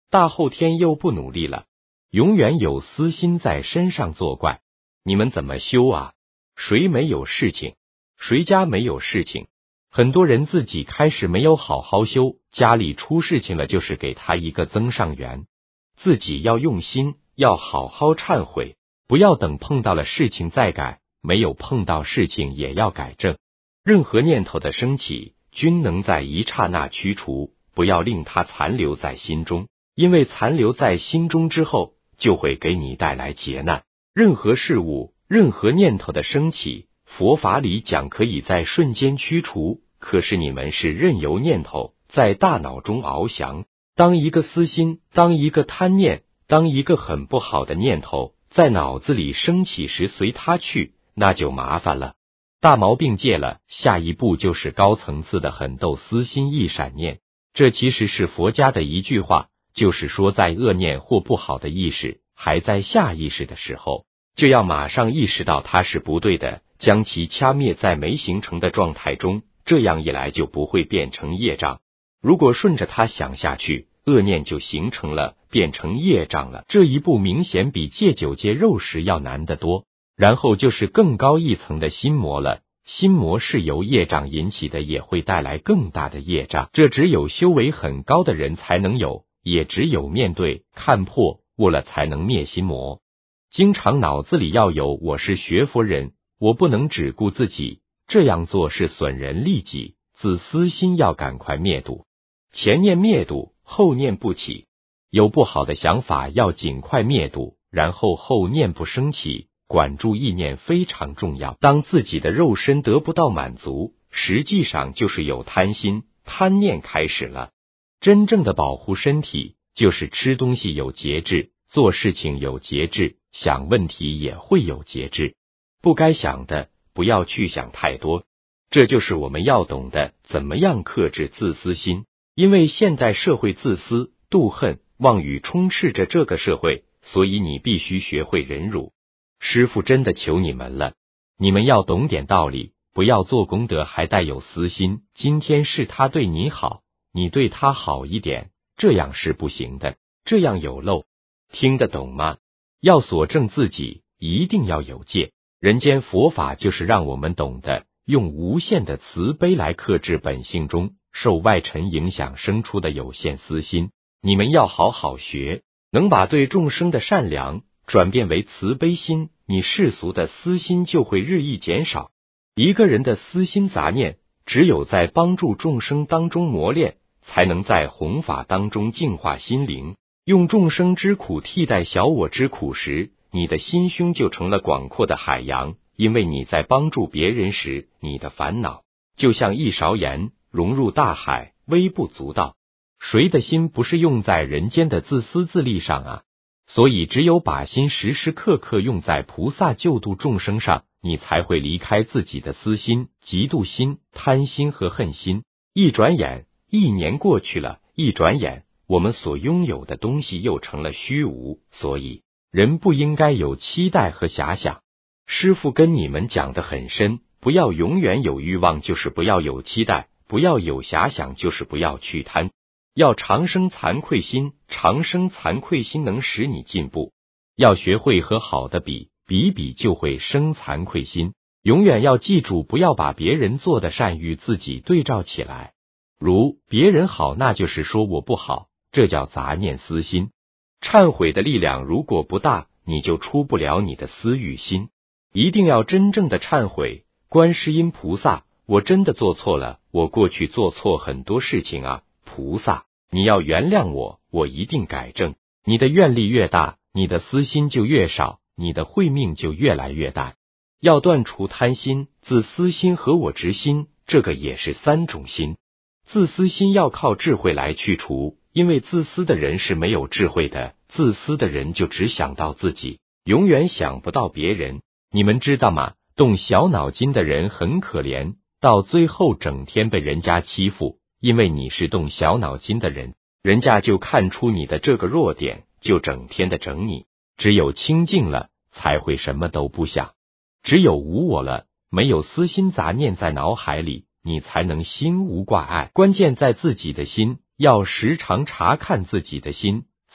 大后天又不努力了，永远有私心在身上作怪。你们怎么修啊？谁没有事情？谁家没有事情？很多人自己开始没有好好修，家里出事情了，就是给他一个增上缘。自己要用心，要好好忏悔，不要等碰到了事情再改，没有碰到事情也要改正。任何念头的升起，均能在一刹那驱除，不要令它残留在心中，因为残留在心中之后，就会给你带来劫难。任何事物，任何念头的升起，佛法里讲可以在瞬间驱除，可是你们是任由念头在大脑中翱翔。当一个私心，当一个贪念，当一个很不好的念头在脑子里升起时，随它去，那就麻烦了。大毛病戒了，下一步就是高层次的狠斗私心一闪念。这其实是佛家的一句话，就是说在恶念或不好的意识还在下意识的时候，就要马上意识到它是不对的，将其掐灭在没形成的状态中，这样一来就不会变成业障。如果顺着它想下去，恶念就形成了，变成业障了。这一步明显比戒酒戒肉食要难得多。然后就是更高一层的心魔了，心魔是由业障引起的，也会带来更大的业障。这只有修为很高的人才能有，也只有面对看破悟了才能灭心魔。经常脑子里要有我是学佛人，我不能只顾自己，这样做是损人利己，自私心要赶快灭度。前念灭度，后念不起，有不好的想法要尽快灭度，然后后念不生起。管住意念非常重要。当自己的肉身得不到满足，实际上就是有贪心、贪念开始了。真正的保护身体，就是吃东西有节制，做事情有节制，想问题也会有节制。不该想的，不要去想太多。这就是我们要懂得怎么样克制自私心。因为现代社会自私、妒恨、妄语充斥着这个社会，所以你必须学会忍辱。师父真的求你们了，你们要懂点道理，不要做功德还带有私心。今天是他对你好，你对他好一点，这样是不行的，这样有漏。听得懂吗？要锁正自己，一定要有戒。人间佛法就是让我们懂得用无限的慈悲来克制本性中受外尘影响生出的有限私心。你们要好好学，能把对众生的善良转变为慈悲心，你世俗的私心就会日益减少。一个人的私心杂念，只有在帮助众生当中磨练，才能在弘法当中净化心灵。用众生之苦替代小我之苦时，你的心胸就成了广阔的海洋。因为你在帮助别人时，你的烦恼就像一勺盐融入大海，微不足道。谁的心不是用在人间的自私自利上啊？所以只有把心时时刻刻用在菩萨救度众生上，你才会离开自己的私心、嫉妒心、贪心和恨心。一转眼，1年过去了，一转眼我们所拥有的东西又成了虚无。所以人不应该有期待和遐想。师父跟你们讲得很深，不要永远有欲望，就是不要有期待；不要有遐想，就是不要去贪。要常生惭愧心，常生惭愧心能使你进步。要学会和好的比，比比就会生惭愧心。永远要记住，不要把别人做的善与自己对照起来。如别人好，那就是说我不好，这叫杂念私心。忏悔的力量如果不大，你就出不了你的私欲心。一定要真正的忏悔，观世音菩萨，我真的做错了，我过去做错很多事情啊，菩萨，你要原谅我，我一定改正。你的愿力越大，你的私心就越少，你的慧命就越来越大。要断除贪心、自私心和我执心，这个也是3种心。自私心要靠智慧来去除，因为自私的人是没有智慧的，自私的人就只想到自己，永远想不到别人。你们知道吗？动小脑筋的人很可怜，到最后整天被人家欺负，因为你是动小脑筋的人，人家就看出你的这个弱点，就整天的整你。只有清净了，才会什么都不想。只有无我了，没有私心杂念在脑海里，你才能心无挂碍。关键在自己的心，要时常查看自己的心，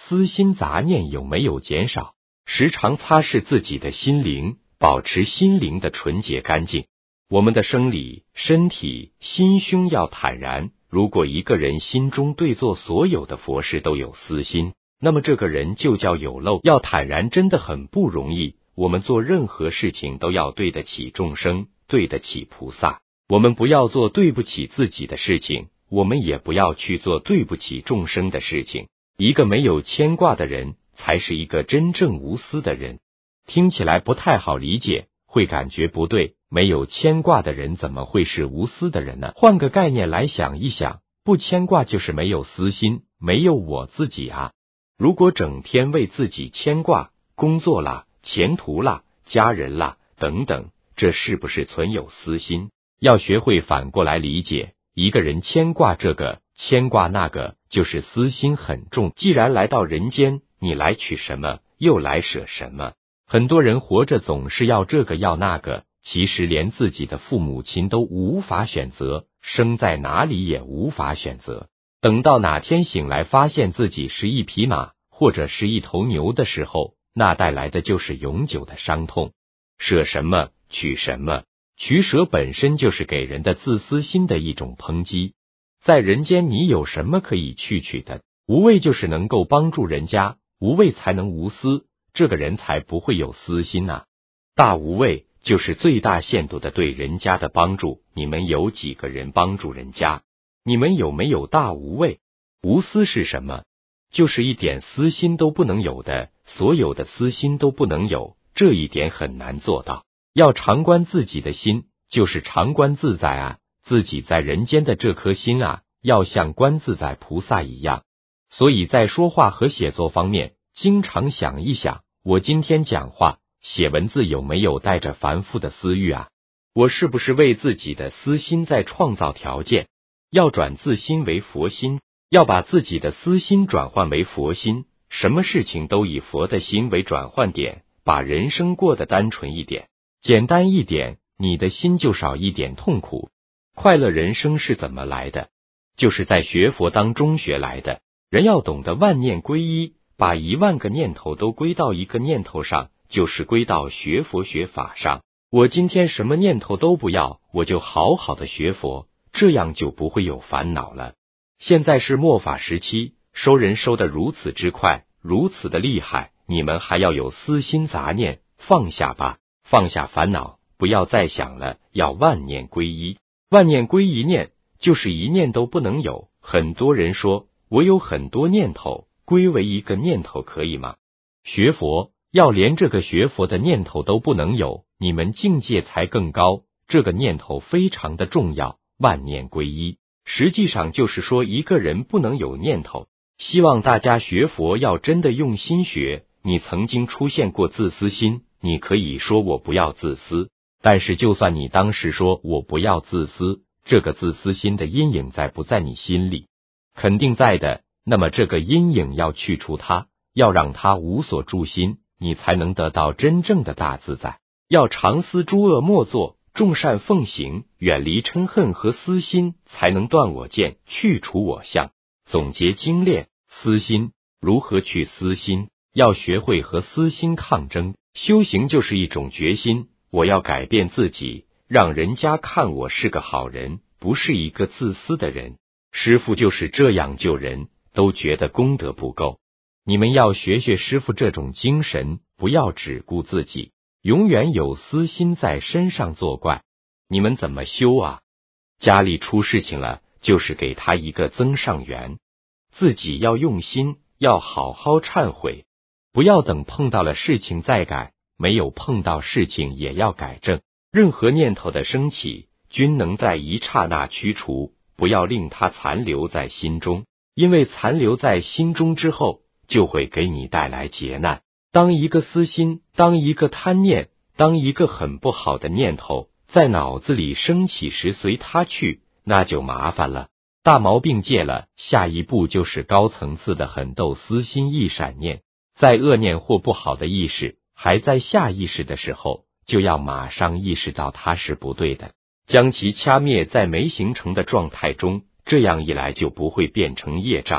私心杂念有没有减少，时常擦拭自己的心灵，保持心灵的纯洁干净。我们的生理、身体、心胸要坦然。如果一个人心中对做所有的佛事都有私心，那么这个人就叫有漏。要坦然真的很不容易。我们做任何事情都要对得起众生，对得起菩萨。我们不要做对不起自己的事情，我们也不要去做对不起众生的事情。一个没有牵挂的人，才是一个真正无私的人。听起来不太好理解，会感觉不对，没有牵挂的人怎么会是无私的人呢？换个概念来想一想，不牵挂就是没有私心，没有我自己啊。如果整天为自己牵挂，工作啦、前途啦、家人啦等等，这是不是存有私心？要学会反过来理解，一个人牵挂这个，牵挂那个，就是私心很重。既然来到人间，你来取什么，又来舍什么？很多人活着总是要这个要那个，其实连自己的父母亲都无法选择，生在哪里也无法选择。等到哪天醒来发现自己是一匹马，或者是一头牛的时候，那带来的就是永久的伤痛。舍什么，取什么，取舍本身就是给人的自私心的一种抨击。在人间你有什么可以去取的？无畏就是能够帮助人家，无畏才能无私，这个人才不会有私心啊。大无畏就是最大限度的对人家的帮助。你们有几个人帮助人家？你们有没有大无畏？无私是什么？就是一点私心都不能有的，所有的私心都不能有，这一点很难做到。要常观自己的心，就是常观自在啊，自己在人间的这颗心啊，要像观自在菩萨一样。所以在说话和写作方面，经常想一想，我今天讲话、写文字有没有带着凡夫的私欲啊？我是不是为自己的私心在创造条件？要转自心为佛心，要把自己的私心转换为佛心，什么事情都以佛的心为转换点，把人生过得单纯一点，简单一点，你的心就少一点痛苦。快乐人生是怎么来的？就是在学佛当中学来的。人要懂得万念归一，把10000个念头都归到一个念头上，就是归到学佛学法上。我今天什么念头都不要，我就好好的学佛，这样就不会有烦恼了。现在是末法时期，收人收得如此之快，如此的厉害，你们还要有私心杂念，放下吧，放下烦恼，不要再想了，要万念归一。万念归一念，就是一念都不能有。很多人说我有很多念头，归为一个念头可以吗？学佛要连这个学佛的念头都不能有，你们境界才更高。这个念头非常的重要，万念归一，实际上就是说一个人不能有念头。希望大家学佛要真的用心学。你曾经出现过自私心，你可以说我不要自私，但是就算你当时说我不要自私，这个自私心的阴影在不在你心里？肯定在的。那么这个阴影要去除它，要让它无所住心，你才能得到真正的大自在。要常思诸恶莫作，众善奉行，远离嗔恨和私心，才能断我见，去除我相。总结精炼，私心如何去私心？要学会和私心抗争。修行就是一种决心，我要改变自己，让人家看我是个好人，不是一个自私的人。师父就是这样救人，都觉得功德不够。你们要学学师父这种精神，不要只顾自己，永远有私心在身上作怪。你们怎么修啊？家里出事情了，就是给他一个增上缘。自己要用心，要好好忏悔，不要等碰到了事情再改，没有碰到事情也要改正。任何念头的升起，均能在一刹那驱除，不要令它残留在心中，因为残留在心中之后，就会给你带来劫难。当一个私心，当一个贪念，当一个很不好的念头在脑子里升起时，随它去，那就麻烦了。大毛病戒了，下一步就是高层次的狠斗私心一闪念。在恶念或不好的意识还在下意识的时候，就要马上意识到它是不对的，将其掐灭在没形成的状态中，这样一来就不会变成业障。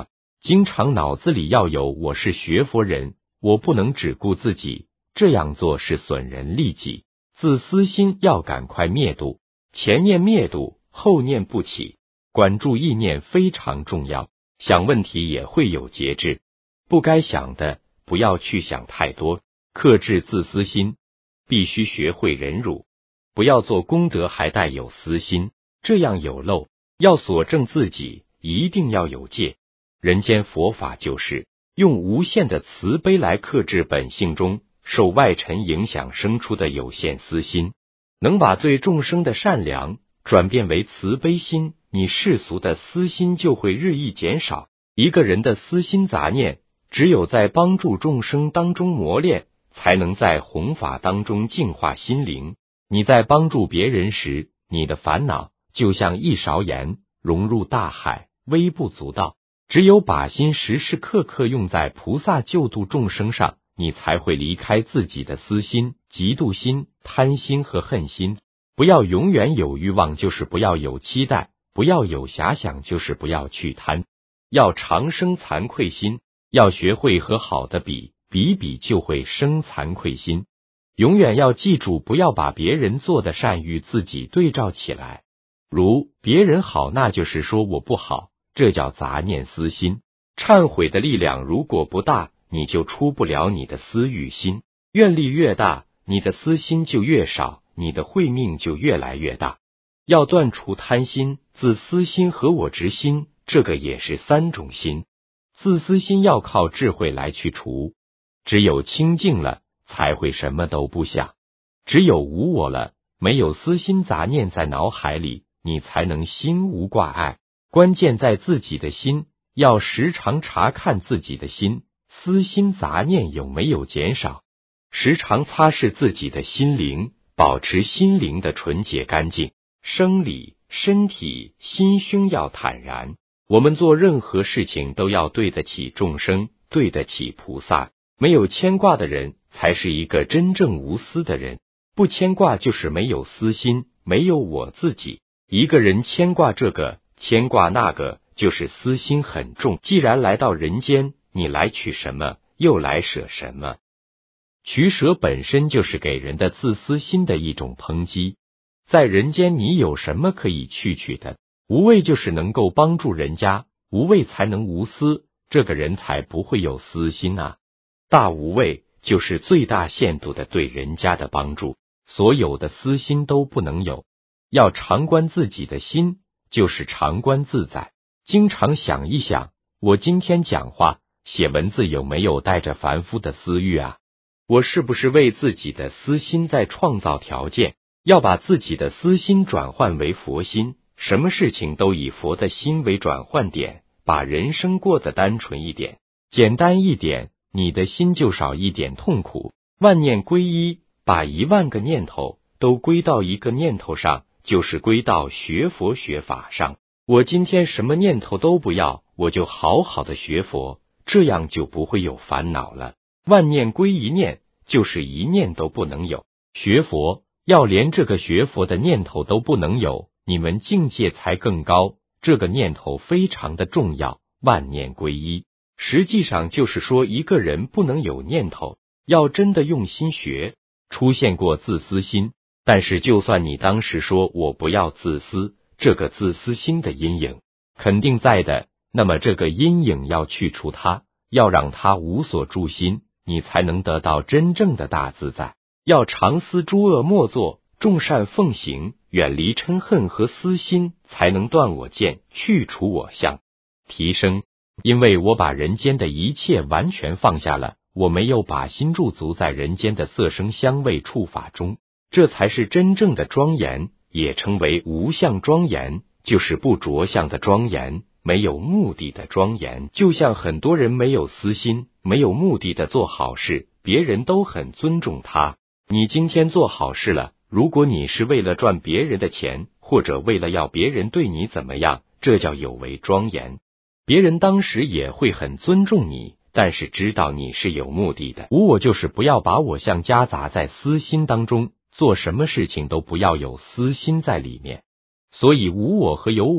经常脑子里要有我是学佛人，我不能只顾自己，这样做是损人利己。自私心要赶快灭度，前念灭度，后念不起。管住意念非常重要，想问题也会有节制，不该想的不要去想太多，克制自私心。必须学会忍辱，不要做功德还带有私心，这样有漏。要锁正自己，一定要有戒。人间佛法就是用无限的慈悲来克制本性中受外尘影响生出的有限私心，能把对众生的善良转变为慈悲心，你世俗的私心就会日益减少。一个人的私心杂念，只有在帮助众生当中磨练，才能在弘法当中净化心灵。你在帮助别人时，你的烦恼就像一勺盐融入大海，微不足道。只有把心时时刻刻用在菩萨救度众生上，你才会离开自己的私心、嫉妒心、贪心和恨心。不要永远有欲望，就是不要有期待；不要有遐想，就是不要去贪。要常生惭愧心，要学会和好的比，比比就会生惭愧心。永远要记住，不要把别人做的善与自己对照起来。如别人好，那就是说我不好，这叫杂念私心。忏悔的力量如果不大，你就出不了你的私欲心。愿力越大，你的私心就越少，你的慧命就越来越大。要断除贪心、自私心和我执心，这个也是三种心。自私心要靠智慧来去除，只有清净了，才会什么都不想。只有无我了，没有私心杂念在脑海里，你才能心无挂碍。关键在自己的心，要时常查看自己的心，私心杂念有没有减少，时常擦拭自己的心灵，保持心灵的纯洁干净。生理、身体、心胸要坦然。我们做任何事情都要对得起众生，对得起菩萨。没有牵挂的人才是一个真正无私的人。不牵挂就是没有私心，没有我自己。一个人牵挂这个，牵挂那个，就是私心很重。既然来到人间，你来取什么，又来舍什么？取舍本身就是给人的自私心的一种抨击。在人间，你有什么可以去取的？无畏就是能够帮助人家，无畏才能无私，这个人才不会有私心啊。大无畏就是最大限度的对人家的帮助，所有的私心都不能有。要常观自己的心，就是常观自在。经常想一想，我今天讲话、写文字有没有带着凡夫的私欲啊？我是不是为自己的私心在创造条件？要把自己的私心转换为佛心，什么事情都以佛的心为转换点，把人生过得单纯一点，简单一点，你的心就少一点痛苦。万念归一，把10000个念头都归到一个念头上，就是归到学佛学法上。我今天什么念头都不要，我就好好的学佛，这样就不会有烦恼了。万念归一念，就是一念都不能有。学佛要连这个学佛的念头都不能有，你们境界才更高。这个念头非常的重要，万念归一。实际上就是说，一个人不能有念头，要真的用心学。出现过自私心，但是就算你当时说我不要自私，这个自私心的阴影肯定在的，那么这个阴影要去除它，要让它无所住心，你才能得到真正的大自在。要常思诸恶莫作，众善奉行，远离嗔恨和私心，才能断我见，去除我相，提升。因为我把人间的一切完全放下了，我没有把心驻足在人间的色声香味触法中，这才是真正的庄严，也称为无相庄严，就是不着相的庄严，没有目的的庄严。就像很多人没有私心，没有目的的做好事，别人都很尊重他。你今天做好事了，如果你是为了赚别人的钱，或者为了要别人对你怎么样，这叫有违庄严。别人当时也会很尊重你，但是知道你是有目的的。无我就是不要把我相夹杂在私心当中，做什么事情都不要有私心在里面。所以无我和有我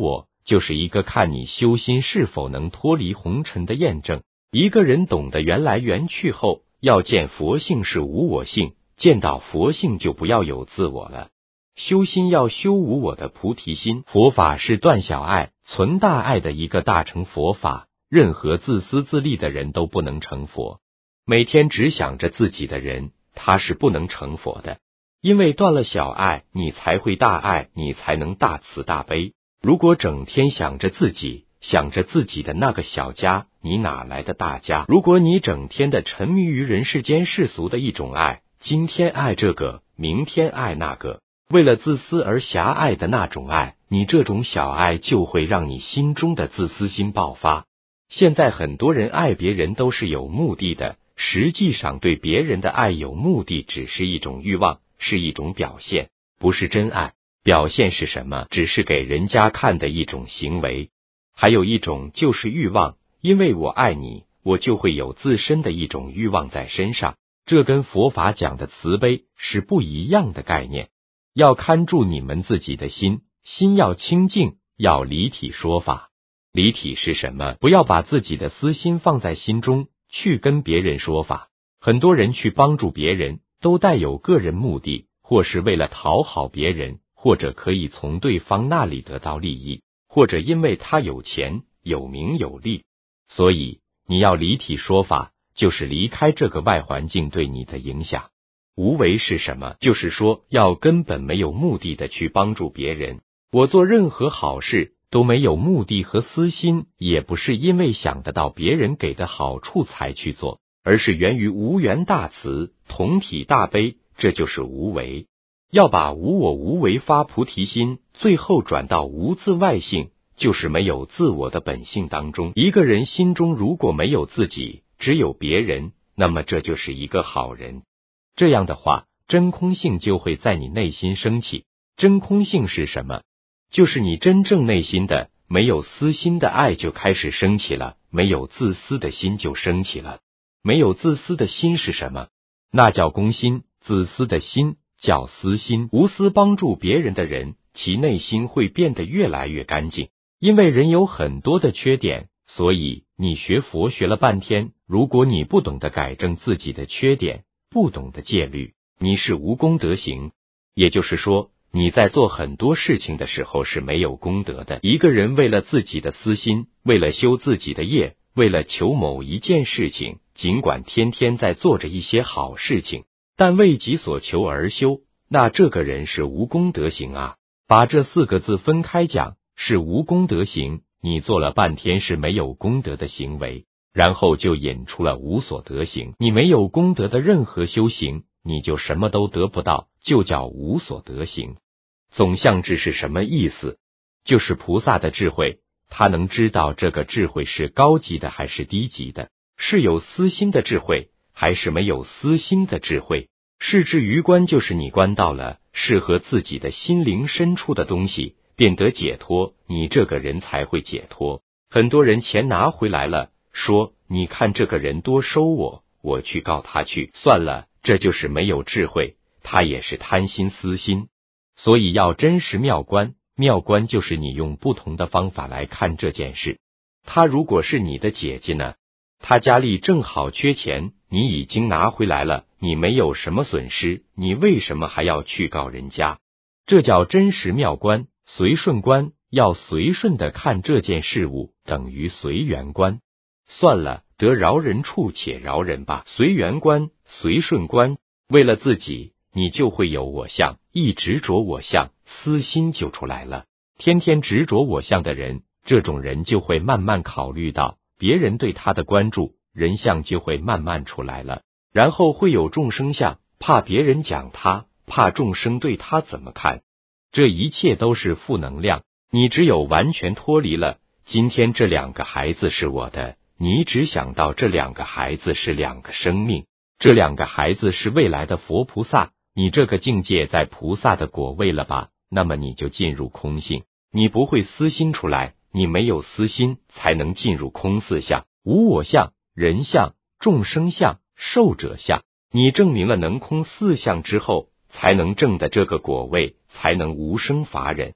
就是一个看你修心是否能脱离红尘的验证。一个人懂得缘来缘去后，要见佛性是无我性，见到佛性就不要有自我了。修心要修无我的菩提心，佛法是断小爱、存大爱的一个大乘佛法，任何自私自利的人都不能成佛。每天只想着自己的人，他是不能成佛的。因为断了小爱，你才会大爱，你才能大慈大悲。如果整天想着自己，想着自己的那个小家，你哪来的大家？如果你整天的沉迷于人世间世俗的一种爱，今天爱这个，明天爱那个，为了自私而狭隘的那种爱，你这种小爱就会让你心中的自私心爆发。现在很多人爱别人都是有目的的，实际上对别人的爱有目的只是一种欲望，是一种表现，不是真爱。表现是什么？只是给人家看的一种行为。还有一种就是欲望，因为我爱你，我就会有自身的一种欲望在身上，这跟佛法讲的慈悲是不一样的概念。要看住你们自己的心，心要清净，要离体说法。离体是什么？不要把自己的私心放在心中，去跟别人说法。很多人去帮助别人，都带有个人目的，或是为了讨好别人，或者可以从对方那里得到利益，或者因为他有钱、有名有利。所以你要离体说法，就是离开这个外环境对你的影响。无为是什么？就是说要根本没有目的的去帮助别人。我做任何好事都没有目的和私心，也不是因为想得到别人给的好处才去做，而是源于无缘大慈、同体大悲，这就是无为。要把无我无为发菩提心，最后转到无自外性，就是没有自我的本性当中。一个人心中如果没有自己，只有别人，那么这就是一个好人。这样的话，真空性就会在你内心升起。真空性是什么？就是你真正内心的没有私心的爱就开始升起了，没有自私的心就升起了。没有自私的心是什么？那叫公心，自私的心叫私心。无私帮助别人的人，其内心会变得越来越干净。因为人有很多的缺点，所以你学佛学了半天，如果你不懂得改正自己的缺点，不懂得戒律，你是无功德行。也就是说，你在做很多事情的时候是没有功德的。一个人为了自己的私心，为了修自己的业，为了求某一件事情，尽管天天在做着一些好事情，但为己所求而修，那这个人是无功德行啊。把这4个字分开讲，是无功德行，你做了半天是没有功德的行为，然后就引出了无所得行。你没有功德的任何修行，你就什么都得不到，就叫无所得行。总相智是什么意思？就是菩萨的智慧，他能知道这个智慧是高级的还是低级的，是有私心的智慧还是没有私心的智慧。视之于观，就是你观到了适合自己的心灵深处的东西，便得解脱，你这个人才会解脱。很多人钱拿回来了，说你看这个人多收我去告他去，算了，这就是没有智慧，他也是贪心私心。所以要真实妙观，妙观就是你用不同的方法来看这件事。她如果是你的姐姐呢，她家里正好缺钱，你已经拿回来了，你没有什么损失，你为什么还要去告人家？这叫真实妙观。随顺观，要随顺的看这件事物，等于随缘观。算了，得饶人处且饶人吧。随缘观、随顺观，为了自己，你就会有我相，一执着我相，私心就出来了。天天执着我相的人，这种人就会慢慢考虑到别人对他的关注，人相就会慢慢出来了。然后会有众生相，怕别人讲他，怕众生对他怎么看。这一切都是负能量。你只有完全脱离了，今天这2个孩子是我的，你只想到这2个孩子是2个生命，这2个孩子是未来的佛菩萨，你这个境界在菩萨的果位了吧？那么你就进入空性，你不会私心出来，你没有私心才能进入空4相，无我相、人相、众生相、寿者相。你证明了能空4相之后，才能证的这个果位，才能无生法忍。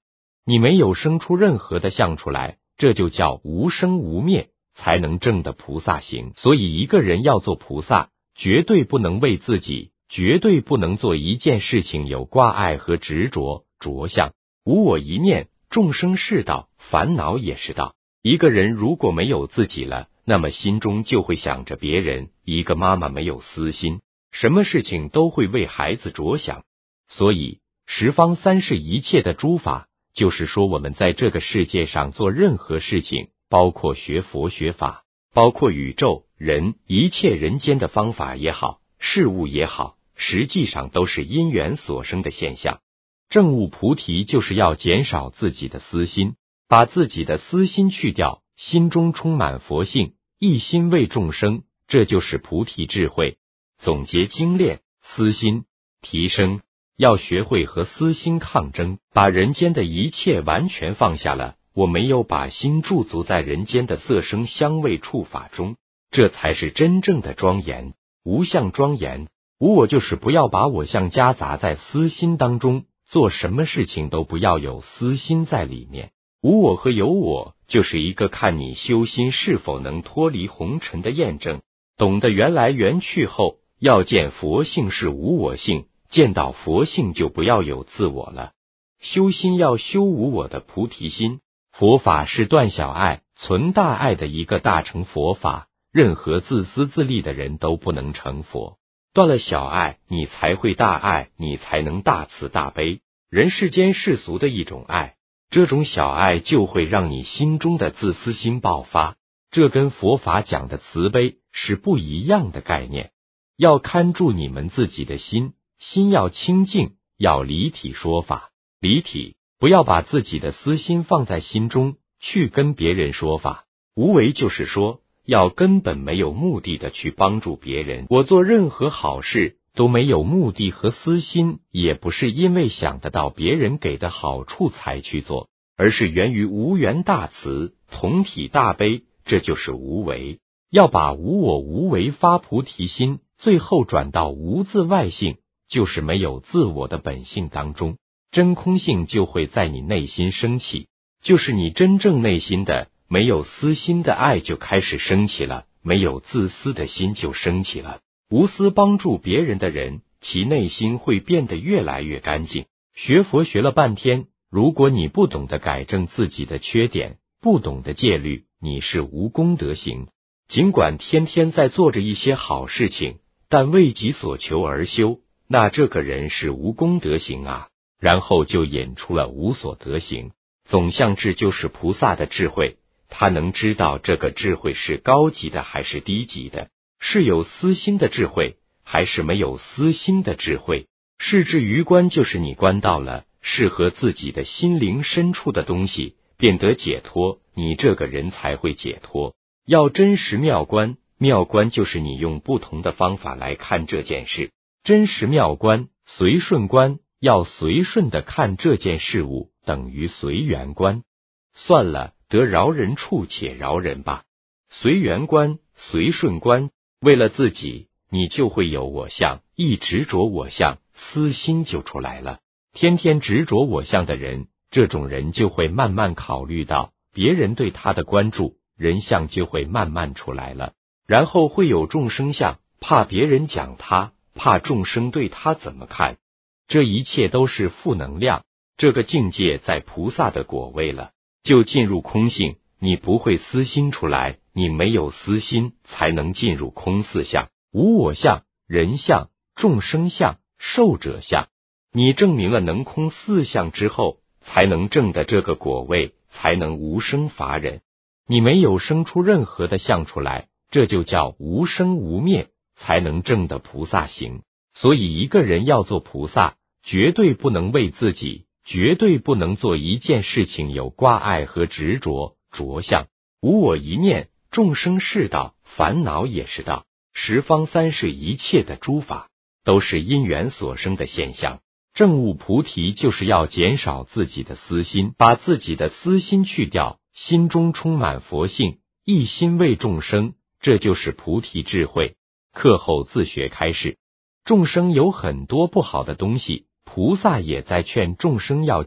你没有生出任何的相出来，这就叫无生无灭，才能证的菩萨行。所以一个人要做菩萨，绝对不能为自己，绝对不能做一件事情有挂碍和执着着相。无我一念，众生是道，烦恼也是道。一个人如果没有自己了，那么心中就会想着别人。一个妈妈没有私心，什么事情都会为孩子着想。所以十方三世一切的诸法，就是说我们在这个世界上做任何事情，包括学佛学法，包括宇宙人一切人间的方法也好，事物也好，实际上都是因缘所生的现象。证悟菩提就是要减少自己的私心，把自己的私心去掉，心中充满佛性，一心为众生，这就是菩提智慧。总结精炼，私心提升，要学会和私心抗争，把人间的一切完全放下了。我没有把心驻足在人间的色声香味触法中，这才是真正的庄严。无相庄严，无我就是不要把我相夹杂在私心当中，做什么事情都不要有私心在里面。无我和有我，就是一个看你修心是否能脱离红尘的验证。懂得缘来缘去后，要见佛性是无我性，见到佛性就不要有自我了。修心要修无我的菩提心。佛法是断小爱存大爱的一个大乘佛法，任何自私自利的人都不能成佛。断了小爱，你才会大爱，你才能大慈大悲。人世间世俗的一种爱，这种小爱就会让你心中的自私心爆发，这跟佛法讲的慈悲是不一样的概念。要看住你们自己的心，心要清净，要离体说法。离体，不要把自己的私心放在心中去跟别人说法。无为就是说，要根本没有目的的去帮助别人。我做任何好事都没有目的和私心，也不是因为想得到别人给的好处才去做，而是源于无缘大慈，同体大悲，这就是无为。要把无我无为发菩提心，最后转到无自外性，就是没有自我的本性当中，真空性就会在你内心升起，就是你真正内心的没有私心的爱就开始升起了，没有自私的心就升起了。无私帮助别人的人，其内心会变得越来越干净。学佛学了半天，如果你不懂得改正自己的缺点，不懂得戒律，你是无功德行。尽管天天在做着一些好事情，但为己所求而修，那这个人是无功德行啊。然后就引出了无所得行。总相智就是菩萨的智慧，他能知道这个智慧是高级的还是低级的，是有私心的智慧还是没有私心的智慧。是至于观，就是你观到了适合自己的心灵深处的东西，便得解脱，你这个人才会解脱。要真实妙观，妙观就是你用不同的方法来看这件事。真实妙观，随顺观，要随顺的看这件事物，等于随缘观。算了，得饶人处且饶人吧。随缘观，随顺观，为了自己，你就会有我相，一执着我相，私心就出来了。天天执着我相的人，这种人就会慢慢考虑到别人对他的关注，人相就会慢慢出来了。然后会有众生相，怕别人讲他，怕众生对他怎么看。这一切都是负能量，这个境界在菩萨的果位了，就进入空性，你不会私心出来，你没有私心才能进入空四相，无我相、人相、众生相、寿者相。你证明了能空四相之后，才能证的这个果位，才能无生法忍。你没有生出任何的相出来，这就叫无生无灭，才能证的菩萨行。所以一个人要做菩萨，绝对不能为自己，绝对不能做一件事情有挂碍和执着着相。无我一念，众生是道，烦恼也是道。十方三世一切的诸法，都是因缘所生的现象。证悟菩提就是要减少自己的私心，把自己的私心去掉，心中充满佛性，一心为众生，这就是菩提智慧。课后自学开示。众生有很多不好的东西，菩萨也在劝众生要戒，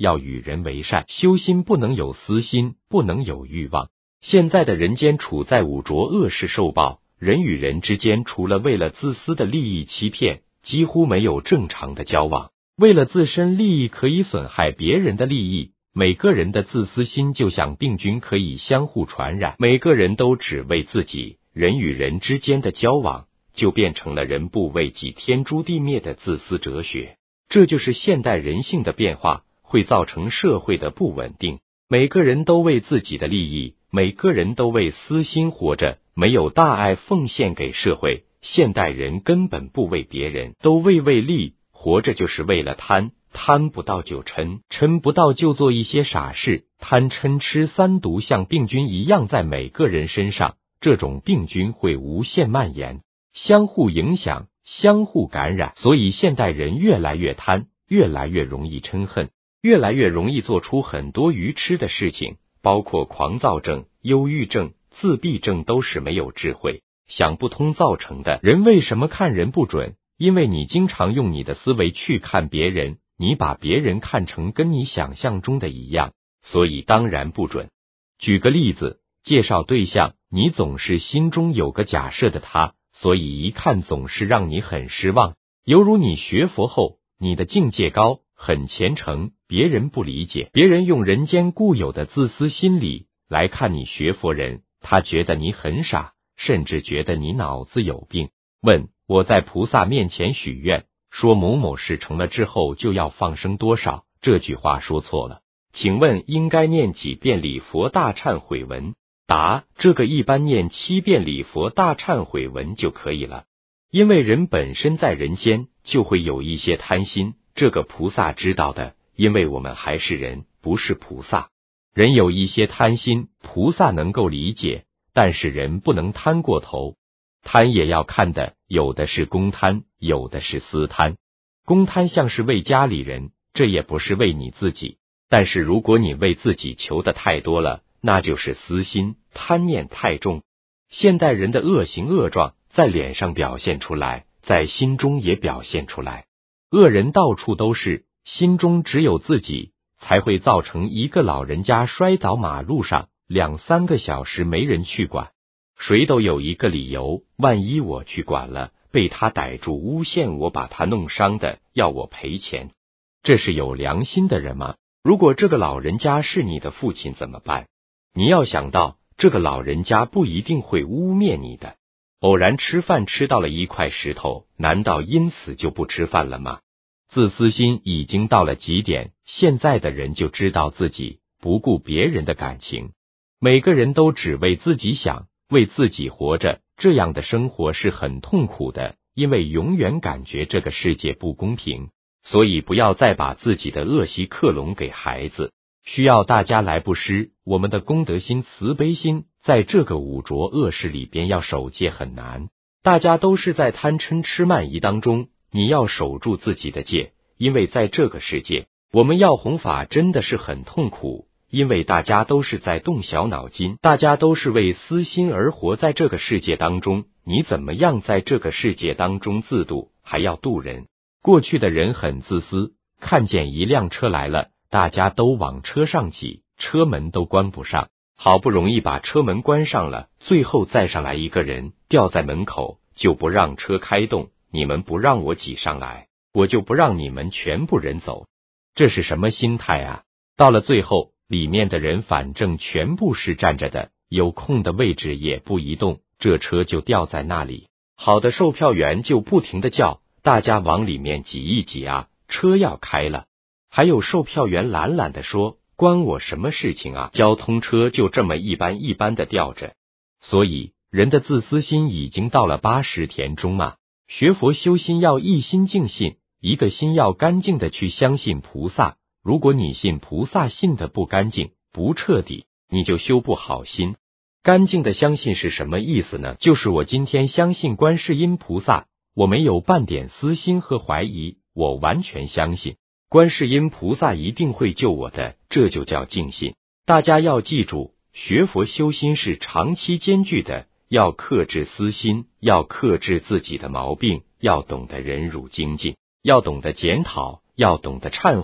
要与人为善，修心不能有私心，不能有欲望。现在的人间处在五浊恶世受报，人与人之间除了为了自私的利益欺骗，几乎没有正常的交往。为了自身利益可以损害别人的利益，每个人的自私心就像病菌，可以相互传染，每个人都只为自己，人与人之间的交往就变成了人不为己天诛地灭的自私哲学。这就是现代人性的变化，会造成社会的不稳定。每个人都为自己的利益，每个人都为私心活着，没有大爱奉献给社会。现代人根本不为别人，都为利，活着就是为了贪，贪不到就嗔，嗔不到就做一些傻事。贪嗔痴三毒像病菌一样在每个人身上，这种病菌会无限蔓延，相互影响，相互感染。所以现代人越来越贪，越来越容易嗔恨，越来越容易做出很多愚痴的事情，包括狂躁症、忧郁症、自闭症，都是没有智慧、想不通造成的。人为什么看人不准？因为你经常用你的思维去看别人，你把别人看成跟你想象中的一样，所以当然不准。举个例子，介绍对象，你总是心中有个假设的他，所以一看总是让你很失望。犹如你学佛后，你的境界高，很虔诚，别人不理解，别人用人间固有的自私心理来看你学佛人，他觉得你很傻，甚至觉得你脑子有病。问：我在菩萨面前许愿，说某某事成了之后就要放生多少，这句话说错了，请问应该念几遍礼佛大忏悔文？答：这个一般念7遍礼佛大忏悔文就可以了。因为人本身在人间就会有一些贪心，这个菩萨知道的，因为我们还是人，不是菩萨。人有一些贪心，菩萨能够理解，但是人不能贪过头。贪也要看的，有的是公贪，有的是私贪。公贪像是为家里人，这也不是为你自己。但是如果你为自己求的太多了，那就是私心，贪念太重。现代人的恶行恶状在脸上表现出来，在心中也表现出来。恶人到处都是，心中只有自己，才会造成一个老人家摔倒马路上2-3个小时没人去管。谁都有一个理由，万一我去管了，被他逮住诬陷我把他弄伤的，要我赔钱。这是有良心的人吗？如果这个老人家是你的父亲怎么办？你要想到，这个老人家不一定会污蔑你的。偶然吃饭吃到了一块石头，难道因此就不吃饭了吗？自私心已经到了极点，现在的人就知道自己，不顾别人的感情。每个人都只为自己想，为自己活着，这样的生活是很痛苦的，因为永远感觉这个世界不公平。所以不要再把自己的恶习克隆给孩子，需要大家来布施。我们的功德心、慈悲心在这个五浊恶世里边要守戒很难，大家都是在贪嗔痴慢疑当中，你要守住自己的戒，因为在这个世界，我们要弘法真的是很痛苦，因为大家都是在动小脑筋，大家都是为私心而活在这个世界当中，你怎么样在这个世界当中自度，还要度人。过去的人很自私，看见一辆车来了，大家都往车上挤，车门都关不上，好不容易把车门关上了，最后再上来一个人吊在门口，就不让车开动，你们不让我挤上来，我就不让你们全部人走。这是什么心态啊？到了最后，里面的人反正全部是站着的，有空的位置也不移动，这车就吊在那里。好的售票员就不停地叫，大家往里面挤一挤啊，车要开了。还有售票员懒懒地说，关我什么事情啊，交通车就这么一般一般的吊着。所以人的自私心已经到了80田中啊。学佛修心要一心净信，一个心要干净的去相信菩萨。如果你信菩萨信的不干净不彻底，你就修不好心。干净的相信是什么意思呢？就是我今天相信观世音菩萨，我没有半点私心和怀疑，我完全相信观世音菩萨一定会救我的，这就叫净信。大家要记住，学佛修心是长期艰巨的，要克制私心，要克制自己的毛病，要懂得忍辱精进，要懂得检讨，要懂得忏悔，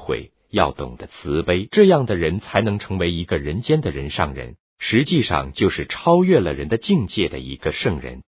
要懂得慈悲，这样的人才能成为一个人间的人上人，实际上就是超越了人的境界的一个圣人。